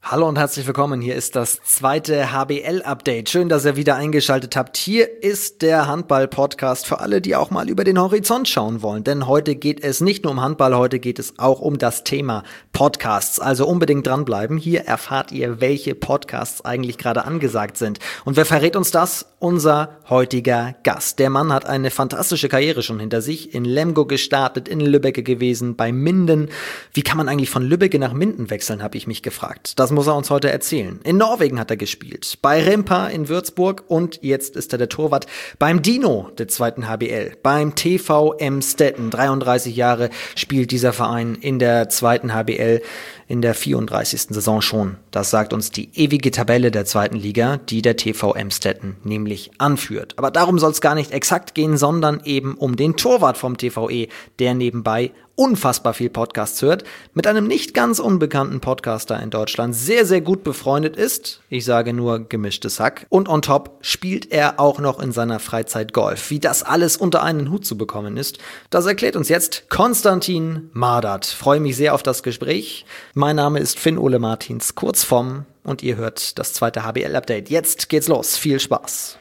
Hallo und herzlich willkommen. Hier ist das zweite HBL-Update. Schön, dass ihr wieder eingeschaltet habt. Hier ist der Handball-Podcast für alle, die auch mal über den Horizont schauen wollen. Denn heute geht es nicht nur um Handball, heute geht es auch um das Thema Podcasts. Also unbedingt dranbleiben. Hier erfahrt ihr, welche Podcasts eigentlich gerade angesagt sind. Und wer verrät uns das? Unser heutiger Gast. Der Mann hat eine fantastische Karriere schon hinter sich. In Lemgo gestartet, in Lübbecke gewesen, bei Minden. Wie kann man eigentlich von Lübbecke nach Minden wechseln, habe ich mich gefragt. Das muss er uns heute erzählen. In Norwegen hat er gespielt, bei Rimpa in Würzburg und jetzt ist er der Torwart beim Dino der zweiten HBL, beim TV Emstetten. 33 Jahre spielt dieser Verein in der zweiten HBL, in der 34. Saison schon. Das sagt uns die ewige Tabelle der zweiten Liga, die der TV Emstetten nämlich anführt. Aber darum soll es gar nicht exakt gehen, sondern eben um den Torwart vom TVE, der nebenbei unfassbar viel Podcasts hört, mit einem nicht ganz unbekannten Podcaster in Deutschland sehr, sehr gut befreundet ist. Ich sage nur gemischtes Hack. Und on top spielt er auch noch in seiner Freizeit Golf. Wie das alles unter einen Hut zu bekommen ist, das erklärt uns jetzt Konstantin Mardert. Freue mich sehr auf das Gespräch. Mein Name ist Finn Ole Martins, kurz vom, und ihr hört das zweite HBL-Update. Jetzt geht's los. Viel Spaß.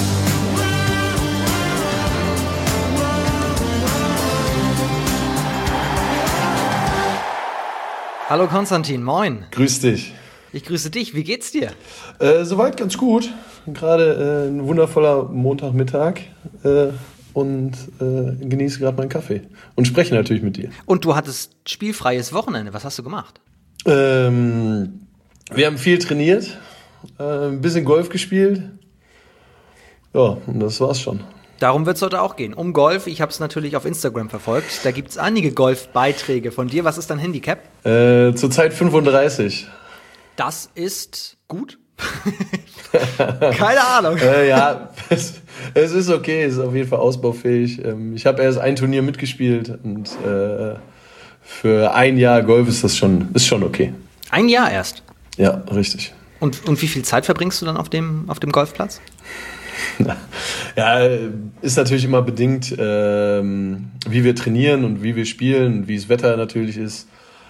Hallo Konstantin, moin. Grüß dich. Ich grüße dich, wie geht's dir? Soweit ganz gut. Gerade ein wundervoller Montagmittag und genieße gerade meinen Kaffee und spreche natürlich mit dir. Und du hattest spielfreies Wochenende, was hast du gemacht? Wir haben viel trainiert, ein bisschen Golf gespielt. Ja, und das war's schon. Darum wird es heute auch gehen, um Golf. Ich habe es natürlich auf Instagram verfolgt. Da gibt es einige Golfbeiträge von dir. Was ist dein Handicap? Zurzeit 35. Das ist gut. Keine Ahnung. Ja, es ist okay. Es ist auf jeden Fall ausbaufähig. Ich habe erst ein Turnier mitgespielt und für ein Jahr Golf ist das schon okay. Ein Jahr erst? Ja, richtig. Und wie viel Zeit verbringst du dann auf dem Golfplatz? Ja, ist natürlich immer bedingt, wie wir trainieren und wie wir spielen und wie das Wetter natürlich ist.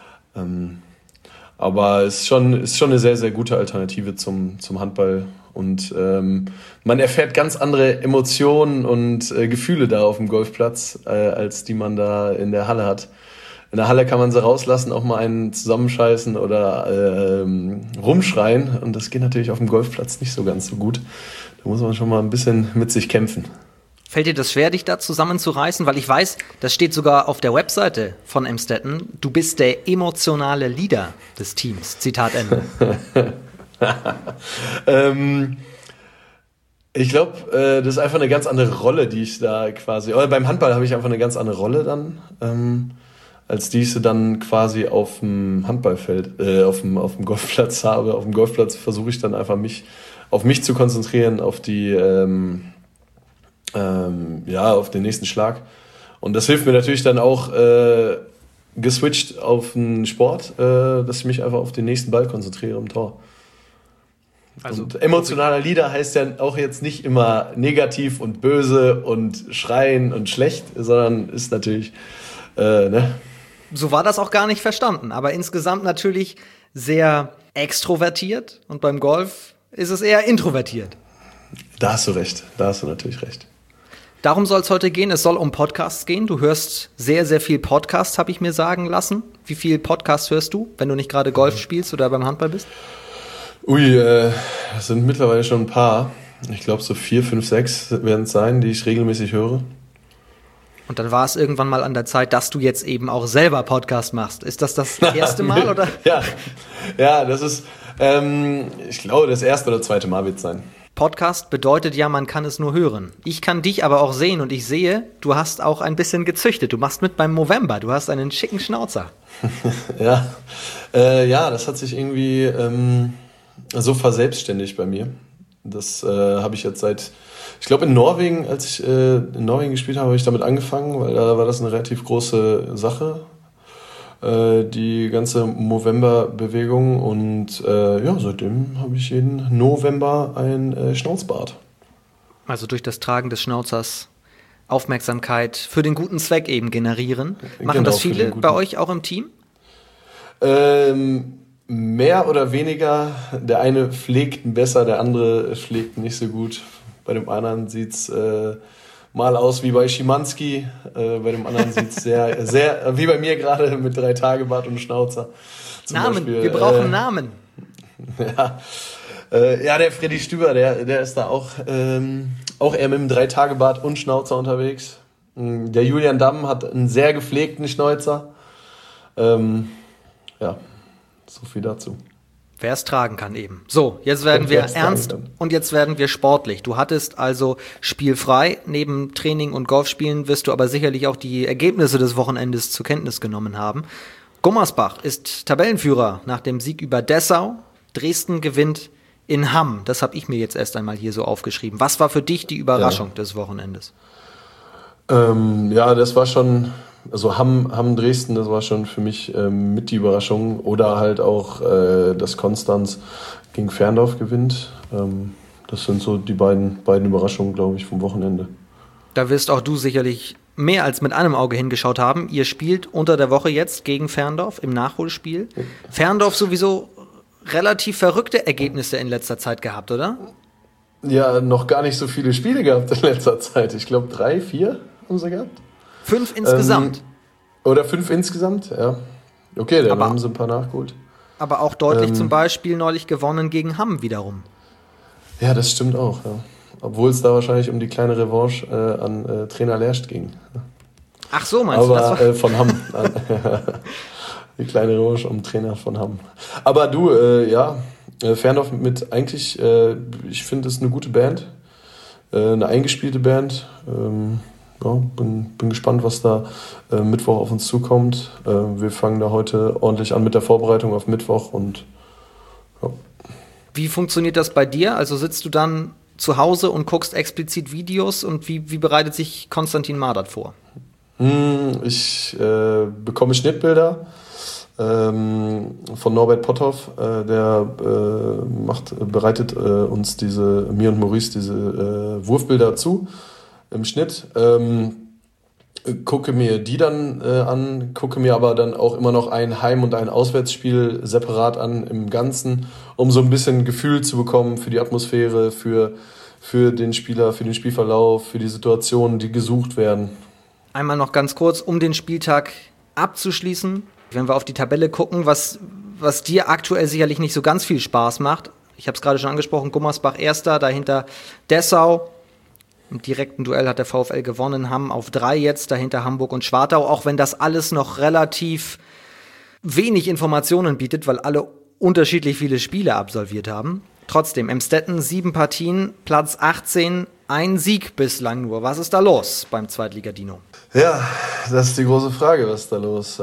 Aber es ist schon eine sehr, sehr gute Alternative zum Handball. Und man erfährt ganz andere Emotionen und Gefühle da auf dem Golfplatz, als die man da in der Halle hat. In der Halle kann man sie rauslassen, auch mal einen zusammenscheißen oder rumschreien. Und das geht natürlich auf dem Golfplatz nicht so ganz so gut. Da muss man schon mal ein bisschen mit sich kämpfen. Fällt dir das schwer, dich da zusammenzureißen? Weil ich weiß, das steht sogar auf der Webseite von Emstetten, du bist der emotionale Leader des Teams. Zitat Ende. Ich glaube, das ist einfach eine ganz andere Rolle, die ich da quasi... Oder beim Handball habe ich einfach eine ganz andere Rolle dann, als die ich sie dann quasi auf dem Handballfeld, auf dem Golfplatz habe. Auf dem Golfplatz versuche ich dann einfach auf mich zu konzentrieren, auf die, auf den nächsten Schlag. Und das hilft mir natürlich dann auch geswitcht auf den Sport, dass ich mich einfach auf den nächsten Ball konzentriere im Tor. Also und emotionaler Leader heißt ja auch jetzt nicht immer negativ und böse und schreien und schlecht, sondern ist natürlich, So war das auch gar nicht verstanden, aber insgesamt natürlich sehr extrovertiert und beim Golf ist es eher introvertiert. Da hast du recht, da hast du natürlich recht. Darum soll es heute gehen, es soll um Podcasts gehen. Du hörst sehr, sehr viel Podcasts, habe ich mir sagen lassen. Wie viel Podcasts hörst du, wenn du nicht gerade Golf spielst oder beim Handball bist? Das sind mittlerweile schon ein paar. Ich glaube so 4, 5, 6 werden es sein, die ich regelmäßig höre. Und dann war es irgendwann mal an der Zeit, dass du jetzt eben auch selber Podcast machst. Ist das erste Mal, oder? Ja, das ist, ich glaube, das erste oder zweite Mal wird es sein. Podcast bedeutet ja, man kann es nur hören. Ich kann dich aber auch sehen und ich sehe, du hast auch ein bisschen gezüchtet. Du machst mit beim Movember. Du hast einen schicken Schnauzer. Ja, das hat sich irgendwie so verselbstständigt bei mir. Das habe ich jetzt ich glaube in Norwegen, als ich in Norwegen gespielt habe ich damit angefangen, weil da war das eine relativ große Sache, die ganze Movember-Bewegung. Und seitdem habe ich jeden November ein Schnauzbart. Also durch das Tragen des Schnauzers Aufmerksamkeit für den guten Zweck eben generieren. Machen das viele bei euch auch im Team? mehr oder weniger. Der eine pflegt besser, der andere pflegt nicht so gut. Bei dem anderen sieht's mal aus wie bei Schimanski, bei dem anderen sieht's sehr, sehr, wie bei mir gerade mit 3 Tage Bart und Schnauzer. Namen, Beispiel, wir brauchen Namen. Ja, der Freddy Stüber, der ist da auch eher mit einem 3 Tage Bart und Schnauzer unterwegs. Der Julian Damm hat einen sehr gepflegten Schnäuzer. Ja, so viel dazu. Wer es tragen kann eben. So, jetzt werden wir ernst und jetzt werden wir sportlich. Du hattest also spielfrei. Neben Training und Golfspielen wirst du aber sicherlich auch die Ergebnisse des Wochenendes zur Kenntnis genommen haben. Gummersbach ist Tabellenführer nach dem Sieg über Dessau. Dresden gewinnt in Hamm. Das habe ich mir jetzt erst einmal hier so aufgeschrieben. Was war für dich die Überraschung des Wochenendes? Das war schon... Also Hamm Dresden, das war schon für mich mit die Überraschung. Oder halt auch, dass Konstanz gegen Ferndorf gewinnt. Das sind so die beiden Überraschungen, glaube ich, vom Wochenende. Da wirst auch du sicherlich mehr als mit einem Auge hingeschaut haben. Ihr spielt unter der Woche jetzt gegen Ferndorf im Nachholspiel. Ferndorf sowieso relativ verrückte Ergebnisse in letzter Zeit gehabt, oder? Ja, noch gar nicht so viele Spiele gehabt in letzter Zeit. Ich glaube 3, 4 haben sie gehabt. 5 insgesamt. Oder 5 insgesamt, ja. Okay, dann haben sie ein paar nachgeholt. Aber auch deutlich zum Beispiel neulich gewonnen gegen Hamm wiederum. Ja, das stimmt auch. Ja. Obwohl es da wahrscheinlich um die kleine Revanche an Trainer Lerst ging. Ach so, meinst du das? Aber von Hamm. Die kleine Revanche um Trainer von Hamm. Aber du, Ferndorf mit eigentlich, ich finde, es ist eine gute Band. Eine eingespielte Band. Bin gespannt, was da Mittwoch auf uns zukommt. Wir fangen da heute ordentlich an mit der Vorbereitung auf Mittwoch und ja. Wie funktioniert das bei dir? Also sitzt du dann zu Hause und guckst explizit Videos und wie bereitet sich Konstantin Mardert vor? Ich bekomme Schnittbilder von Norbert Potthoff, der bereitet uns mir und Maurice diese Wurfbilder zu. Im Schnitt, gucke mir die dann an, gucke mir aber dann auch immer noch ein Heim- und ein Auswärtsspiel separat an im Ganzen, um so ein bisschen Gefühl zu bekommen für die Atmosphäre, für den Spieler, für den Spielverlauf, für die Situationen, die gesucht werden. Einmal noch ganz kurz, um den Spieltag abzuschließen, wenn wir auf die Tabelle gucken, was dir aktuell sicherlich nicht so ganz viel Spaß macht. Ich habe es gerade schon angesprochen, Gummersbach Erster, dahinter Dessau. Im direkten Duell hat der VfL gewonnen, Hamm auf 3 jetzt, dahinter Hamburg und Schwartau, auch wenn das alles noch relativ wenig Informationen bietet, weil alle unterschiedlich viele Spiele absolviert haben. Trotzdem, Emstetten 7 Partien, Platz 18, ein Sieg bislang nur. Was ist da los beim Zweitliga-Dino? Ja, das ist die große Frage, was ist da los?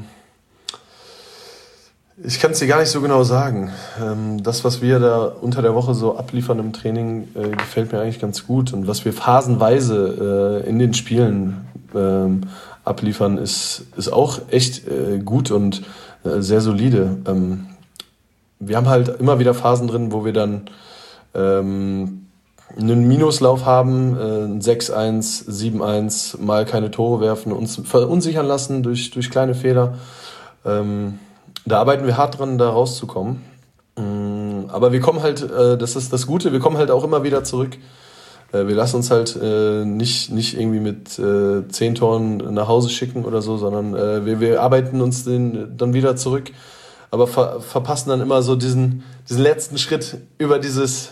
Ich kann es dir gar nicht so genau sagen. Das, was wir da unter der Woche so abliefern im Training, gefällt mir eigentlich ganz gut. Und was wir phasenweise in den Spielen abliefern, ist auch echt gut und sehr solide. Wir haben halt immer wieder Phasen drin, wo wir dann einen Minuslauf haben, 6-1, 7-1, mal keine Tore werfen, uns verunsichern lassen durch kleine Fehler. Da arbeiten wir hart dran, da rauszukommen. Aber wir kommen halt, das ist das Gute, wir kommen halt auch immer wieder zurück. Wir lassen uns halt nicht irgendwie mit 10 Toren nach Hause schicken oder so, sondern wir arbeiten uns dann wieder zurück, aber verpassen dann immer so diesen letzten Schritt über dieses,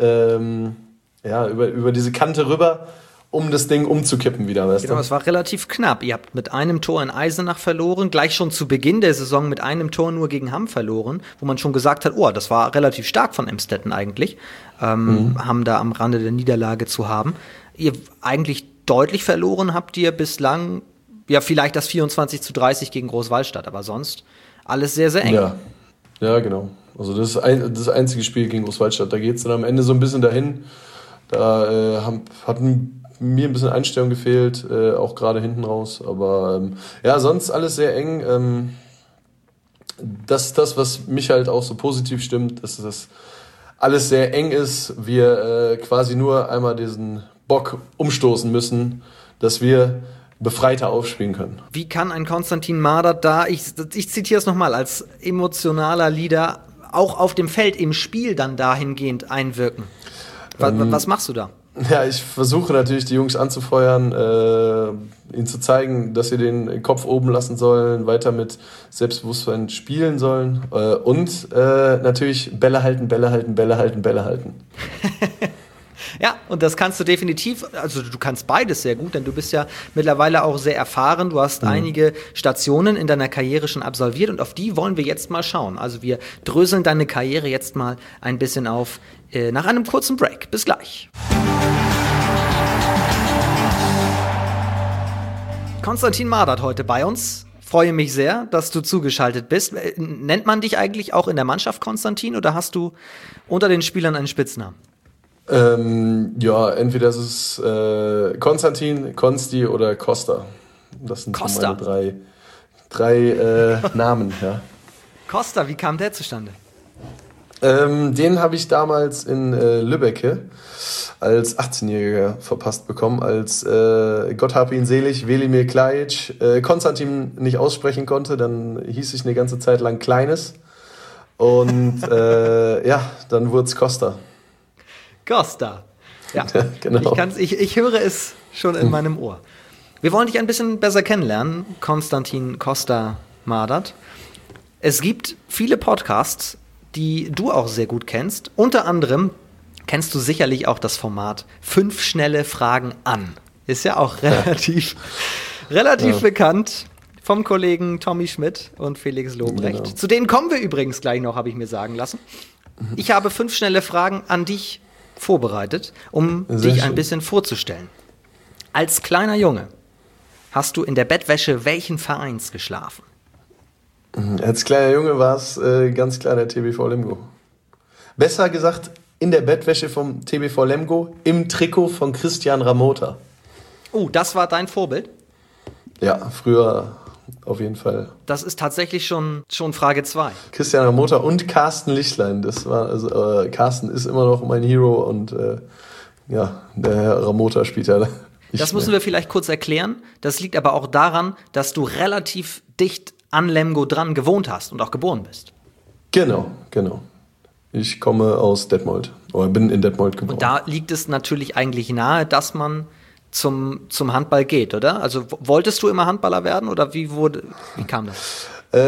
über diese Kante rüber, um das Ding umzukippen wieder, weißt du? Genau, es war relativ knapp. Ihr habt mit einem Tor in Eisenach verloren, gleich schon zu Beginn der Saison mit einem Tor nur gegen Hamm verloren, wo man schon gesagt hat, das war relativ stark von Emstetten eigentlich, Hamm da am Rande der Niederlage zu haben. Ihr eigentlich deutlich verloren habt ihr bislang, ja vielleicht das 24-30 gegen Großwallstadt, aber sonst alles sehr, sehr eng. Ja, genau. Also das ist das einzige Spiel gegen Großwallstadt, da geht es dann am Ende so ein bisschen dahin. Da hatten mir ein bisschen Einstellung gefehlt, auch gerade hinten raus. Aber sonst alles sehr eng. Das ist das, was mich halt auch so positiv stimmt, dass das alles sehr eng ist. Wir quasi nur einmal diesen Bock umstoßen müssen, dass wir befreiter aufspielen können. Wie kann ein Konstantin Mardert da, ich zitiere es nochmal, als emotionaler Leader auch auf dem Feld im Spiel dann dahingehend einwirken? Was machst du da? Ja, ich versuche natürlich, die Jungs anzufeuern, ihnen zu zeigen, dass sie den Kopf oben lassen sollen, weiter mit Selbstbewusstsein spielen sollen und natürlich Bälle halten. Ja, und das kannst du definitiv, also du kannst beides sehr gut, denn du bist ja mittlerweile auch sehr erfahren. Du hast einige Stationen in deiner Karriere schon absolviert und auf die wollen wir jetzt mal schauen. Also wir dröseln deine Karriere jetzt mal ein bisschen auf nach einem kurzen Break. Bis gleich. Konstantin Mardert heute bei uns. Freue mich sehr, dass du zugeschaltet bist. Nennt man dich eigentlich auch in der Mannschaft Konstantin oder hast du unter den Spielern einen Spitznamen? Ja, entweder ist es Konstantin, Konsti oder Costa. Das sind so meine drei Namen. Ja. Costa, wie kam der zustande? Den habe ich damals in Lübbecke als 18-Jähriger verpasst bekommen, als Gott hab ihn selig, Velimir Klajic Konstantin nicht aussprechen konnte. Dann hieß ich eine ganze Zeit lang Kleines und ja, dann wurde es Costa. Costa. Ja, genau. Ich höre es schon in meinem Ohr. Wir wollen dich ein bisschen besser kennenlernen, Konstantin Costa Mardert. Es gibt viele Podcasts, die du auch sehr gut kennst. Unter anderem kennst du sicherlich auch das Format 5 schnelle Fragen an. Ist ja auch relativ bekannt vom Kollegen Tommy Schmidt und Felix Lobrecht. Genau. Zu denen kommen wir übrigens gleich noch, habe ich mir sagen lassen. Ich habe 5 schnelle Fragen an dich vorbereitet, um dich ein bisschen vorzustellen. Als kleiner Junge hast du in der Bettwäsche welchen Vereins geschlafen? Als kleiner Junge war es ganz klar der TBV Lemgo. Besser gesagt, in der Bettwäsche vom TBV Lemgo im Trikot von Christian Ramota. Oh, das war dein Vorbild? Ja, früher auf jeden Fall. Das ist tatsächlich schon Frage 2. Christian Ramota und Carsten Lichtlein. Das war Carsten ist immer noch mein Hero und ja, der Herr Ramota spielt ja. Das müssen wir vielleicht kurz erklären. Das liegt aber auch daran, dass du relativ dicht an Lemgo dran gewohnt hast und auch geboren bist. Genau. Ich komme aus Detmold oder bin in Detmold geboren. Und da liegt es natürlich eigentlich nahe, dass man zum Handball geht, oder? Also wolltest du immer Handballer werden oder wie kam das?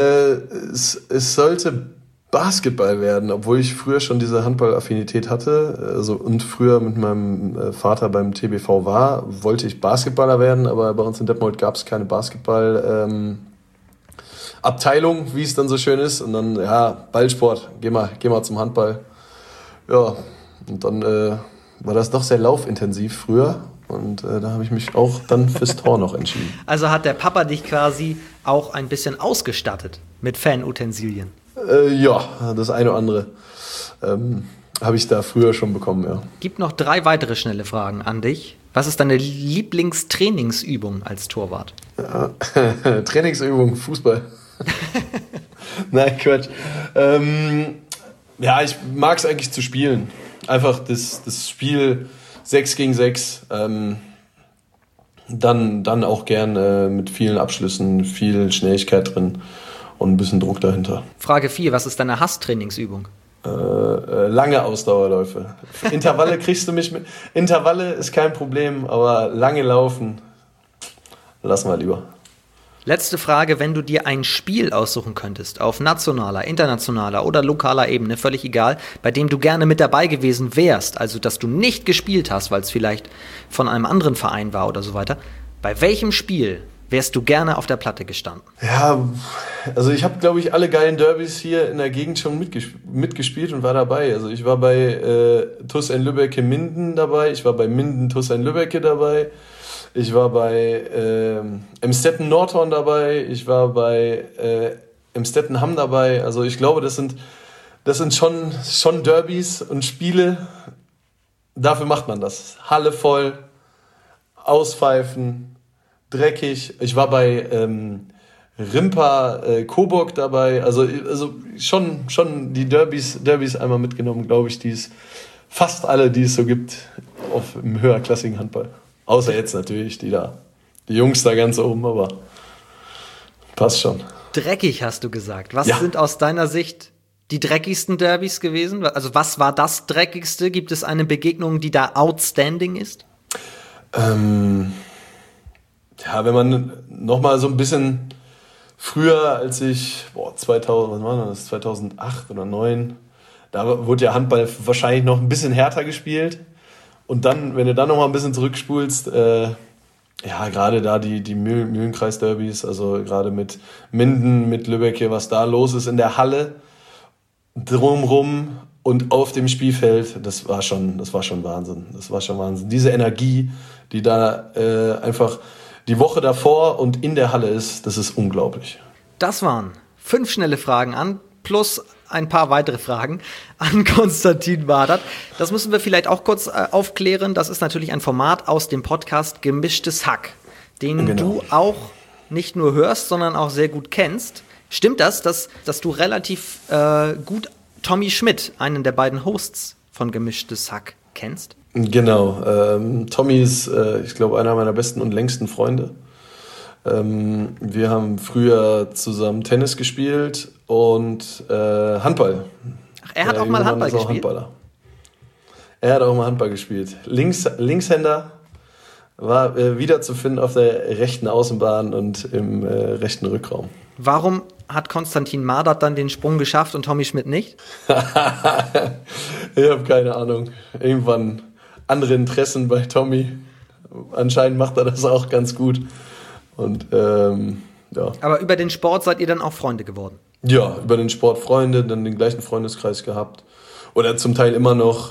Es sollte Basketball werden, obwohl ich früher schon diese Handball-Affinität hatte. Also, und früher mit meinem Vater beim TBV war, wollte ich Basketballer werden, aber bei uns in Detmold gab es keine Basketball Abteilung, wie es dann so schön ist. Und dann, ja, Ballsport, geh mal zum Handball. Ja, und dann war das doch sehr laufintensiv früher. Und da habe ich mich auch dann fürs Tor noch entschieden. Also hat der Papa dich quasi auch ein bisschen ausgestattet mit Fanutensilien? Ja, das eine oder andere habe ich da früher schon bekommen, ja. Gibt noch 3 weitere schnelle Fragen an dich. Was ist deine Lieblingstrainingsübung als Torwart? Ja, Trainingsübung, Fußball. Nein, Quatsch. Ja, ich mag es eigentlich zu spielen. Einfach das Spiel 6 gegen 6. Dann auch gern mit vielen Abschlüssen, viel Schnelligkeit drin und ein bisschen Druck dahinter. Frage 4, was ist deine Hasstrainingsübung? Lange Ausdauerläufe. Intervalle kriegst du mich mit. Intervalle ist kein Problem, aber lange laufen lassen wir lieber. Letzte Frage, wenn du dir ein Spiel aussuchen könntest, auf nationaler, internationaler oder lokaler Ebene, völlig egal, bei dem du gerne mit dabei gewesen wärst, also dass du nicht gespielt hast, weil es vielleicht von einem anderen Verein war oder so weiter, bei welchem Spiel wärst du gerne auf der Platte gestanden? Ja, also ich habe, glaube ich, alle geilen Derbys hier in der Gegend schon mitgespielt und war dabei. Also ich war bei TuS Lübbecke Minden dabei, ich war bei Minden TuS Lübbecke dabei, ich war bei Emstetten Nordhorn dabei, ich war bei Emstetten Hamm dabei. Also ich glaube, das sind schon Derbys und Spiele. Dafür macht man das. Halle voll, auspfeifen, dreckig. Ich war bei Rimpa Coburg dabei. Also schon die Derbys einmal mitgenommen, glaube ich, fast alle, die es so gibt im höherklassigen Handball. Außer jetzt natürlich die da die Jungs da ganz oben, aber passt schon. Dreckig, hast du gesagt. Was sind aus deiner Sicht die dreckigsten Derbys gewesen? Also was war das Dreckigste? Gibt es eine Begegnung, die da outstanding ist? Wenn man noch mal so ein bisschen früher, als ich 2008 oder 2009, da wurde ja Handball wahrscheinlich noch ein bisschen härter gespielt. Und dann, wenn du dann noch mal ein bisschen zurückspulst, gerade da die Mühlenkreis-Derbys, also gerade mit Minden, mit Lübeck hier, was da los ist in der Halle, drumrum und auf dem Spielfeld, das war schon Wahnsinn. Das war schon Wahnsinn. Diese Energie, die da einfach die Woche davor und in der Halle ist, das ist unglaublich. Das waren 5 schnelle Fragen an, plus ein paar weitere Fragen an Konstantin Mardert. Das müssen wir vielleicht auch kurz aufklären. Das ist natürlich ein Format aus dem Podcast Gemischtes Hack, den du auch nicht nur hörst, sondern auch sehr gut kennst. Stimmt das, dass du relativ gut Tommy Schmidt, einen der beiden Hosts von Gemischtes Hack, kennst? Genau. Tommy ist, ich glaube, einer meiner besten und längsten Freunde. Wir haben früher zusammen Tennis gespielt und Handball. Ach, er hat auch mal Handball gespielt? Handballer. Er hat auch mal Handball gespielt. Linkshänder, war wiederzufinden auf der rechten Außenbahn und im rechten Rückraum. Warum hat Konstantin Mardert dann den Sprung geschafft und Tommy Schmidt nicht? Ich habe keine Ahnung. Irgendwann andere Interessen bei Tommy. Anscheinend macht er das auch ganz gut. Und ja. Aber über den Sport seid ihr dann auch Freunde geworden? Ja, über den Sport Freunde, dann den gleichen Freundeskreis gehabt. Oder zum Teil immer noch.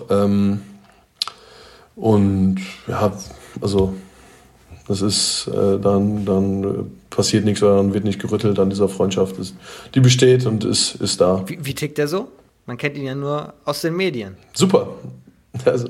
Und ja, also das ist dann passiert nichts oder dann wird nicht gerüttelt an dieser Freundschaft. Die besteht und ist da. Wie tickt der so? Man kennt ihn ja nur aus den Medien. Super. Also,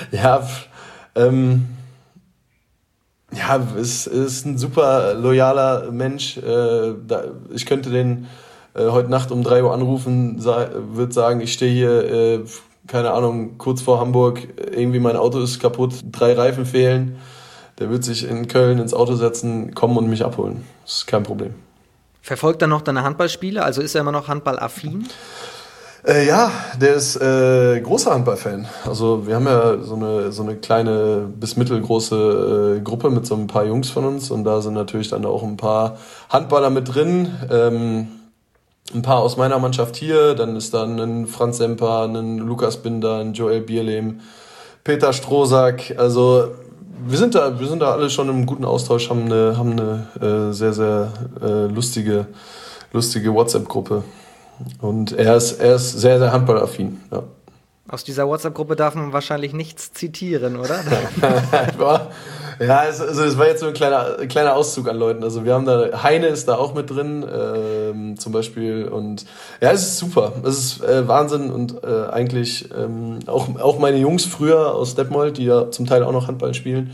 es ist ein super loyaler Mensch. Ich könnte den heute Nacht um 3 Uhr anrufen, würde sagen, ich stehe hier, keine Ahnung, kurz vor Hamburg, irgendwie mein Auto ist kaputt, 3 Reifen fehlen. Der wird sich in Köln ins Auto setzen, kommen und mich abholen. Das ist kein Problem. Verfolgt er noch deine Handballspiele? Also ist er immer noch handballaffin? Ja, der ist großer Handballfan. Also wir haben ja so eine kleine bis mittelgroße Gruppe mit so ein paar Jungs von uns und da sind natürlich dann auch ein paar Handballer mit drin. Ein paar aus meiner Mannschaft hier, dann ist da ein Franz Semper, ein Lukas Binder, ein Joel Bierlehm, Peter Strohsack. Also wir sind da alle schon im guten Austausch, haben eine sehr, sehr lustige WhatsApp-Gruppe. Und er ist sehr, sehr handballaffin. Ja. Aus dieser WhatsApp-Gruppe darf man wahrscheinlich nichts zitieren, oder? Ja, es war jetzt so ein kleiner Auszug an Leuten. Also wir haben da, Heine ist da auch mit drin, zum Beispiel. Und ja, es ist super. Es ist Wahnsinn und eigentlich auch meine Jungs früher aus Detmold, die ja zum Teil auch noch Handball spielen.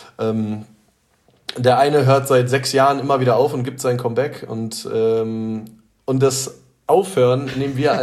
Der eine hört seit 6 Jahren immer wieder auf und gibt sein Comeback. Und das Aufhören nehmen wir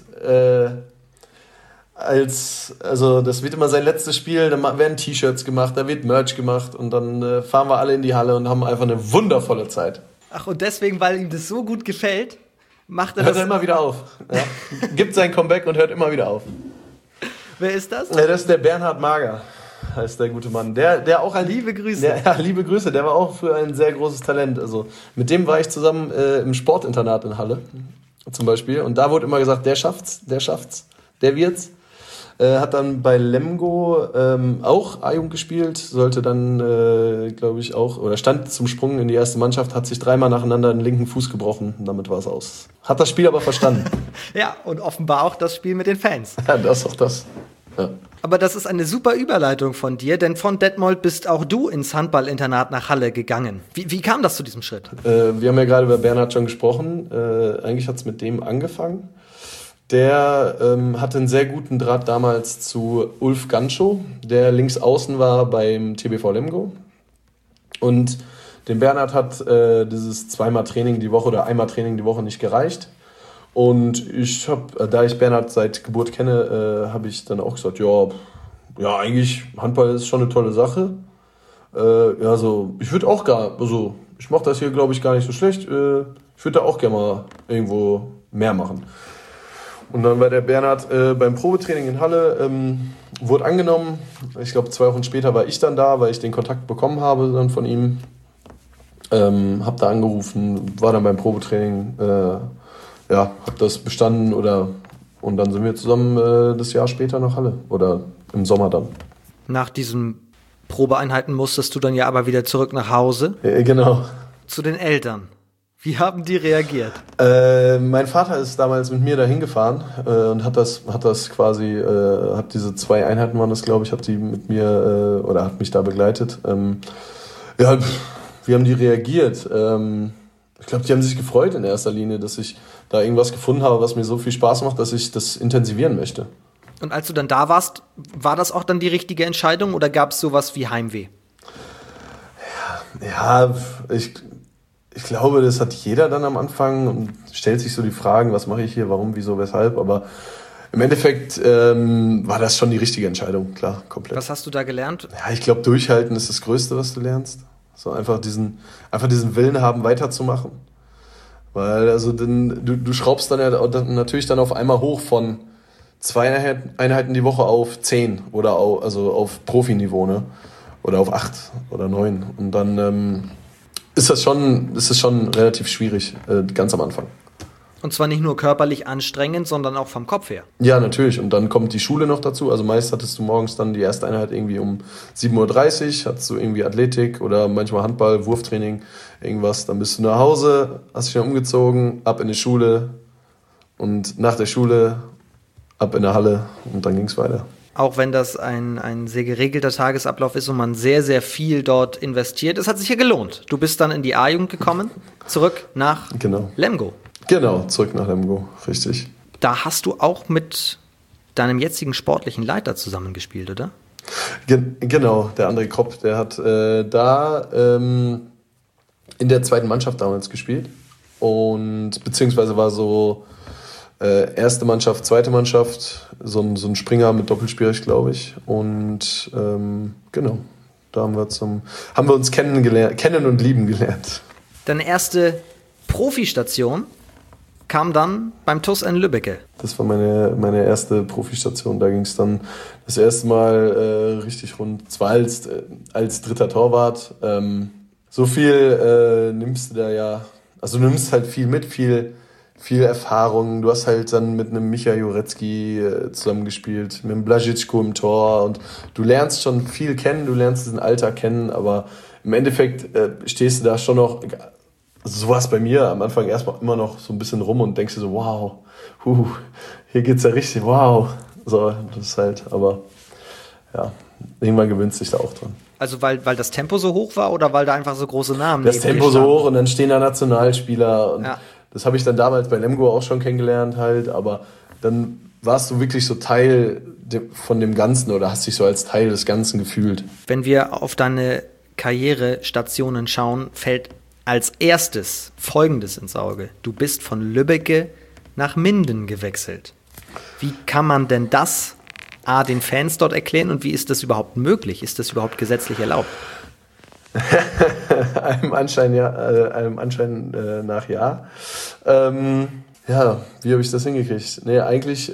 also das wird immer sein letztes Spiel, dann werden T-Shirts gemacht, da wird Merch gemacht und dann fahren wir alle in die Halle und haben einfach eine wundervolle Zeit. Ach, und deswegen, weil ihm das so gut gefällt, macht er hört er immer wieder auf. Ja. Gibt sein Comeback und hört immer wieder auf. Wer ist das? Ja, das ist der Bernhard Mager, heißt der gute Mann. Der auch liebe Grüße. Liebe Grüße, der war auch früher ein sehr großes Talent. Also mit dem war ich zusammen im Sportinternat in Halle zum Beispiel und da wurde immer gesagt, der schafft's, der wird's. Hat dann bei Lemgo auch A-Jugend gespielt, sollte dann, glaube ich, auch, oder stand zum Sprung in die erste Mannschaft, hat sich 3-mal nacheinander den linken Fuß gebrochen und damit war es aus. Hat das Spiel aber verstanden. Ja, und offenbar auch das Spiel mit den Fans. Ja, das. Ja. Aber das ist eine super Überleitung von dir, denn von Detmold bist auch du ins Handballinternat nach Halle gegangen. Wie kam das zu diesem Schritt? Wir haben ja gerade über Bernhard schon gesprochen. Eigentlich hat es mit dem angefangen. Der hatte einen sehr guten Draht damals zu Ulf Ganschow, der links außen war beim TBV Lemgo. Und dem Bernhard hat dieses 2-mal Training die Woche oder 1-mal Training die Woche nicht gereicht. Und da ich Bernhard seit Geburt kenne, habe ich dann auch gesagt, ja, eigentlich Handball ist schon eine tolle Sache. Ja, so, ich würde auch also ich mache das hier, glaube ich, gar nicht so schlecht. Ich würde da auch gerne mal irgendwo mehr machen. Und dann war der Bernhard beim Probetraining in Halle, wurde angenommen. Ich glaube, 2 Wochen später war ich dann da, weil ich den Kontakt bekommen habe dann von ihm. Hab da angerufen, war dann beim Probetraining, hab das bestanden und dann sind wir zusammen das Jahr später nach Halle oder im Sommer dann. Nach diesen Probeeinheiten musstest du dann ja aber wieder zurück nach Hause. Genau. Zu den Eltern. Wie haben die reagiert? Mein Vater ist damals mit mir dahin gefahren und hat das quasi, hat diese 2 Einheiten waren das, glaube ich, hat die mit mir oder hat mich da begleitet. Wie haben die reagiert? Ich glaube, die haben sich gefreut in erster Linie, dass ich da irgendwas gefunden habe, was mir so viel Spaß macht, dass ich das intensivieren möchte. Und als du dann da warst, war das auch dann die richtige Entscheidung oder gab es sowas wie Heimweh? Ja, ich glaube, das hat jeder dann am Anfang und stellt sich so die Fragen, was mache ich hier, warum, wieso, weshalb, aber im Endeffekt war das schon die richtige Entscheidung, klar, komplett. Was hast du da gelernt? Ja, ich glaube, durchhalten ist das Größte, was du lernst. So einfach diesen Willen haben, weiterzumachen. Weil also du schraubst dann ja natürlich dann auf einmal hoch von 2 Einheiten die Woche auf 10 oder auf Profiniveau, ne? Oder auf 8 oder 9. Und dann ist das schon relativ schwierig, ganz am Anfang. Und zwar nicht nur körperlich anstrengend, sondern auch vom Kopf her. Ja, natürlich. Und dann kommt die Schule noch dazu. Also meist hattest du morgens dann die erste Einheit irgendwie um 7:30 Uhr, hattest du irgendwie Athletik oder manchmal Handball, Wurftraining, irgendwas. Dann bist du nach Hause, hast dich dann umgezogen, ab in die Schule und nach der Schule ab in der Halle und dann ging es weiter. Auch wenn das ein sehr geregelter Tagesablauf ist und man sehr, sehr viel dort investiert, es hat sich ja gelohnt. Du bist dann in die A-Jugend gekommen, zurück nach Lemgo. Genau, zurück nach Lemgo, richtig. Da hast du auch mit deinem jetzigen sportlichen Leiter zusammengespielt, oder? Genau, der André Kropp, der hat in der 2. Mannschaft damals gespielt und beziehungsweise war so erste Mannschaft, 2. Mannschaft, so ein Springer mit Doppelspiel, glaube ich. Und genau, da haben wir uns kennen und lieben gelernt. Deine erste Profistation kam dann beim TuS in Lübbecke. Das war meine erste Profistation. Da ging es dann das erste Mal richtig rund. Zwar als dritter Torwart. So viel nimmst du da ja. Also du nimmst halt viel mit, viel Erfahrung. Du hast halt dann mit einem Micha Jurecki zusammengespielt, mit einem Blazicko im Tor. Und du lernst schon viel kennen, du lernst diesen Alltag kennen. Aber im Endeffekt stehst du da schon noch. So war es bei mir am Anfang erstmal immer noch so ein bisschen rum und denkst dir so, wow, hier geht's ja richtig, wow. So, das ist halt, aber ja, irgendwann gewöhnst du dich da auch dran. Also weil das Tempo so hoch war oder weil da einfach so große Namen das Tempo so hoch und dann stehen da Nationalspieler und ja. Das habe ich dann damals bei Lemgo auch schon kennengelernt halt, aber dann warst du wirklich so Teil von dem Ganzen oder hast dich so als Teil des Ganzen gefühlt. Wenn wir auf deine Karrierestationen schauen, fällt als erstes Folgendes ins Auge. Du bist von Lübbecke nach Minden gewechselt. Wie kann man denn das den Fans dort erklären und wie ist das überhaupt möglich? Ist das überhaupt gesetzlich erlaubt? Einem Anschein nach ja. Wie habe ich das hingekriegt? Nee, eigentlich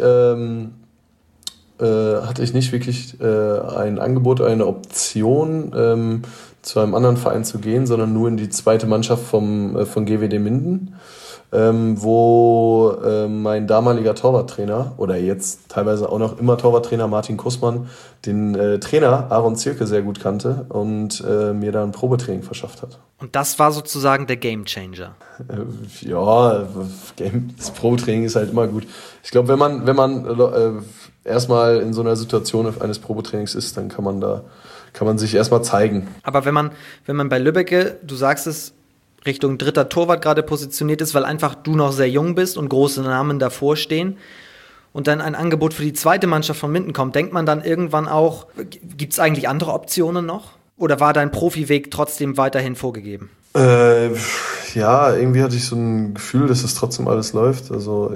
hatte ich nicht wirklich ein Angebot, eine Option, zu einem anderen Verein zu gehen, sondern nur in die 2. Mannschaft von GWD Minden, wo mein damaliger Torwarttrainer oder jetzt teilweise auch noch immer Torwarttrainer Martin Kussmann den Trainer Aaron Zierke sehr gut kannte und mir da ein Probetraining verschafft hat. Und das war sozusagen der Gamechanger? Das Probetraining ist halt immer gut. Ich glaube, wenn man erstmal in so einer Situation eines Probetrainings ist, dann kann man sich erstmal zeigen. Aber wenn man bei Lübbecke, du sagst es, Richtung dritter Torwart gerade positioniert ist, weil einfach du noch sehr jung bist und große Namen davor stehen und dann ein Angebot für die 2. Mannschaft von Minden kommt, denkt man dann irgendwann auch, gibt es eigentlich andere Optionen noch? Oder war dein Profiweg trotzdem weiterhin vorgegeben? Irgendwie hatte ich so ein Gefühl, dass es trotzdem alles läuft. Also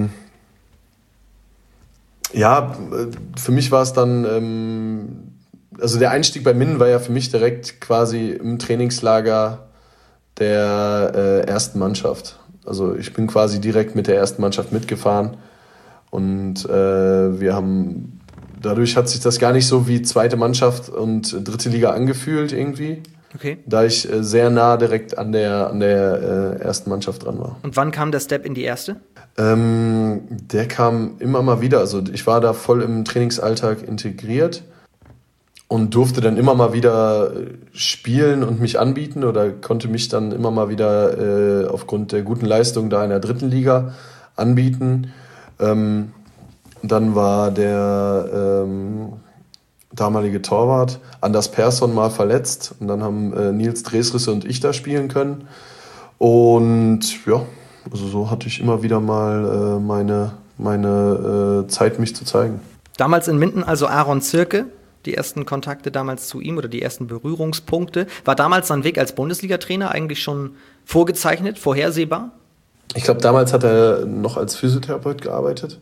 für mich war es dann also der Einstieg bei Minden war ja für mich direkt quasi im Trainingslager der ersten Mannschaft. Also ich bin quasi direkt mit der ersten Mannschaft mitgefahren und dadurch hat sich das gar nicht so wie zweite Mannschaft und dritte Liga angefühlt irgendwie. Okay. Da ich sehr nah direkt an der ersten Mannschaft dran war. Und wann kam der Step in die erste? Der kam immer mal wieder. Also ich war da voll im Trainingsalltag integriert und durfte dann immer mal wieder spielen und mich anbieten oder konnte mich dann immer mal wieder aufgrund der guten Leistung da in der dritten Liga anbieten. Dann war der damalige Torwart Anders Persson mal verletzt und dann haben Nils Dresrisse und ich da spielen können. Und ja, also so hatte ich immer wieder mal meine Zeit, mich zu zeigen. Damals in Minden also Aaron Zirke, die ersten Kontakte damals zu ihm oder die ersten Berührungspunkte. War damals sein Weg als Bundesliga-Trainer eigentlich schon vorgezeichnet, vorhersehbar? Ich glaube, damals hat er noch als Physiotherapeut gearbeitet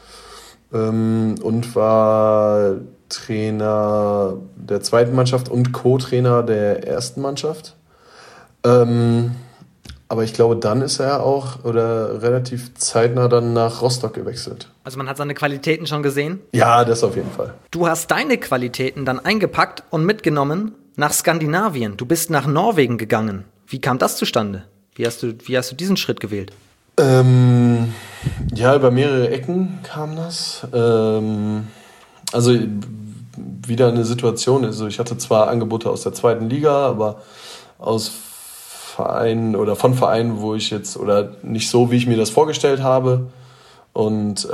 und war Trainer der zweiten Mannschaft und Co-Trainer der ersten Mannschaft. Aber ich glaube, dann ist er auch relativ zeitnah dann nach Rostock gewechselt. Also man hat seine Qualitäten schon gesehen? Ja, das auf jeden Fall. Du hast deine Qualitäten dann eingepackt und mitgenommen nach Skandinavien. Du bist nach Norwegen gegangen. Wie kam das zustande? Wie hast du diesen Schritt gewählt? Ja, über mehrere Ecken kam das. Also wieder eine Situation. Also ich hatte zwar Angebote aus der zweiten Liga, aber aus Vereinen oder von Vereinen, wo ich jetzt oder nicht so, wie ich mir das vorgestellt habe. Und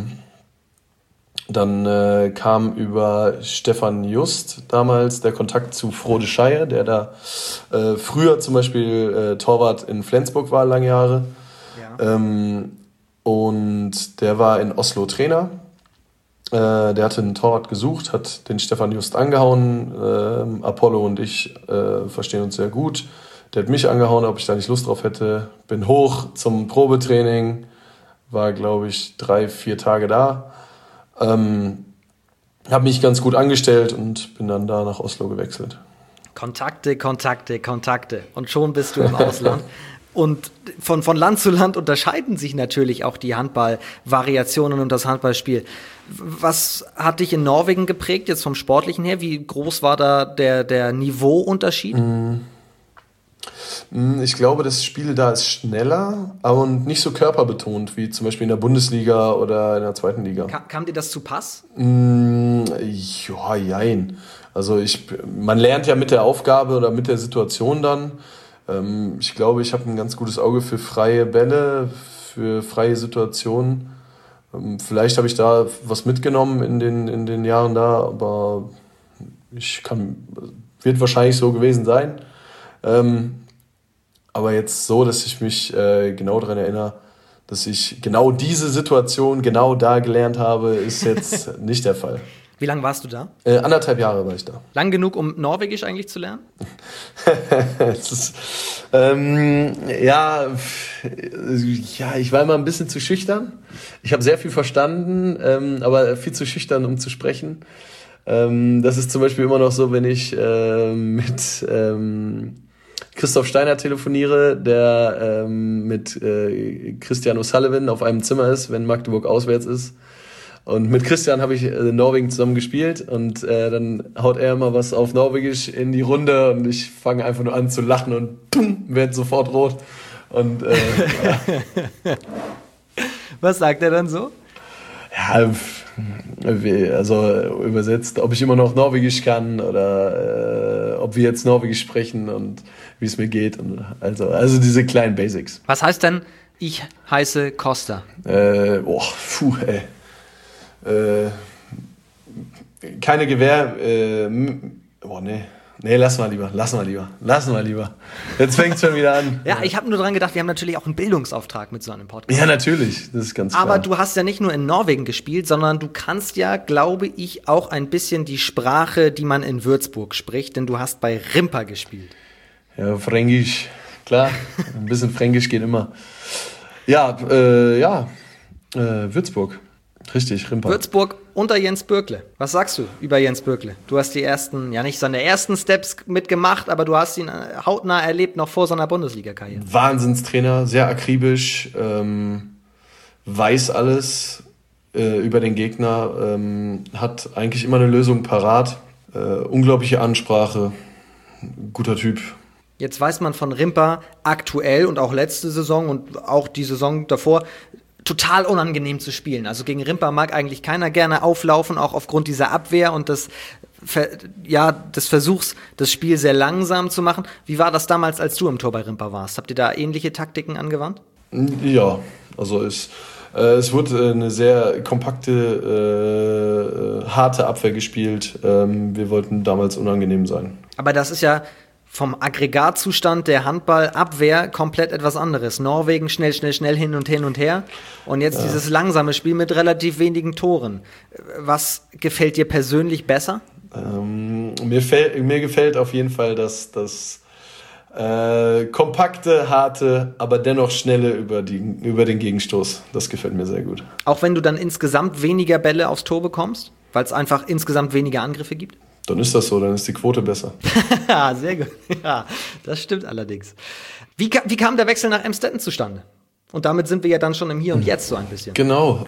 dann kam über Stefan Just damals der Kontakt zu Frode Scheier, der da früher zum Beispiel Torwart in Flensburg war, lange Jahre. Ja. Und der war in Oslo Trainer. Der hatte einen Torwart gesucht, hat den Stefan Just angehauen. Apollo und ich verstehen uns sehr gut. Der hat mich angehauen, ob ich da nicht Lust drauf hätte. Bin hoch zum Probetraining, war, glaube ich, 3-4 Tage da. Habe mich ganz gut angestellt und bin dann da nach Oslo gewechselt. Kontakte. Und schon bist du im Ausland. Und von Land zu Land unterscheiden sich natürlich auch die Handballvariationen und das Handballspiel. Was hat dich in Norwegen geprägt, jetzt vom Sportlichen her? Wie groß war da der Niveauunterschied? Ich glaube, das Spiel da ist schneller, aber nicht so körperbetont wie zum Beispiel in der Bundesliga oder in der zweiten Liga. Kam dir das zu Pass? Ja, jein. Also man lernt ja mit der Aufgabe oder mit der Situation dann. Ich glaube, ich habe ein ganz gutes Auge für freie Bälle, für freie Situationen. Vielleicht habe ich da was mitgenommen in den Jahren da, aber wird wahrscheinlich so gewesen sein. Aber jetzt so, dass ich mich genau daran erinnere, dass ich genau diese Situation genau da gelernt habe, ist jetzt nicht der Fall. Wie lange warst du da? 1,5 Jahre war ich da. Lang genug, um Norwegisch eigentlich zu lernen? Ich war immer ein bisschen zu schüchtern. Ich habe sehr viel verstanden, aber viel zu schüchtern, um zu sprechen. Das ist zum Beispiel immer noch so, wenn ich mit Christoph Steiner telefoniere, der mit Christian O'Sullivan auf einem Zimmer ist, wenn Magdeburg auswärts ist. Und mit Christian habe ich in Norwegen zusammen gespielt und dann haut er immer was auf Norwegisch in die Runde und ich fange einfach nur an zu lachen und werde sofort rot. Und Was sagt er dann so? Ja, also übersetzt, ob ich immer noch Norwegisch kann oder ob wir jetzt Norwegisch sprechen und wie es mir geht. Und also diese kleinen Basics. Was heißt denn, ich heiße Costa? Keine Gewähr. Nee, lass mal lieber. Jetzt fängt es schon wieder an. Ja, ich habe nur dran gedacht, wir haben natürlich auch einen Bildungsauftrag mit so einem Podcast. Ja, natürlich, das ist ganz klar. Aber du hast ja nicht nur in Norwegen gespielt, sondern du kannst ja, glaube ich, auch ein bisschen die Sprache, die man in Würzburg spricht, denn du hast bei Rimpa gespielt. Ja, Fränkisch, klar, ein bisschen Fränkisch geht immer. Ja, Würzburg. Richtig, Rimpa. Würzburg unter Jens Bürkle. Was sagst du über Jens Bürkle? Du hast die ersten, ja nicht seine ersten Steps mitgemacht, aber du hast ihn hautnah erlebt, noch vor seiner Bundesliga-Karriere. Wahnsinnstrainer, sehr akribisch, weiß alles über den Gegner, hat eigentlich immer eine Lösung parat, unglaubliche Ansprache, guter Typ. Jetzt weiß man von Rimpa aktuell und auch letzte Saison und auch die Saison davor, total unangenehm zu spielen. Also gegen Rimpa mag eigentlich keiner gerne auflaufen, auch aufgrund dieser Abwehr und des Versuchs, das Spiel sehr langsam zu machen. Wie war das damals, als du im Tor bei Rimpa warst? Habt ihr da ähnliche Taktiken angewandt? Ja, also es wurde eine sehr kompakte, harte Abwehr gespielt. Wir wollten damals unangenehm sein. Aber das ist ja vom Aggregatzustand der Handballabwehr komplett etwas anderes. Norwegen schnell hin und her. Und jetzt dieses langsame Spiel mit relativ wenigen Toren. Was gefällt dir persönlich besser? Mir gefällt auf jeden Fall das kompakte, harte, aber dennoch schnelle über den Gegenstoß. Das gefällt mir sehr gut. Auch wenn du dann insgesamt weniger Bälle aufs Tor bekommst? Weil es einfach insgesamt weniger Angriffe gibt? Dann ist das so, dann ist die Quote besser. Sehr gut. Ja, das stimmt allerdings. Wie kam der Wechsel nach Emstetten zustande? Und damit sind wir ja dann schon im Hier und Jetzt so ein bisschen. Genau.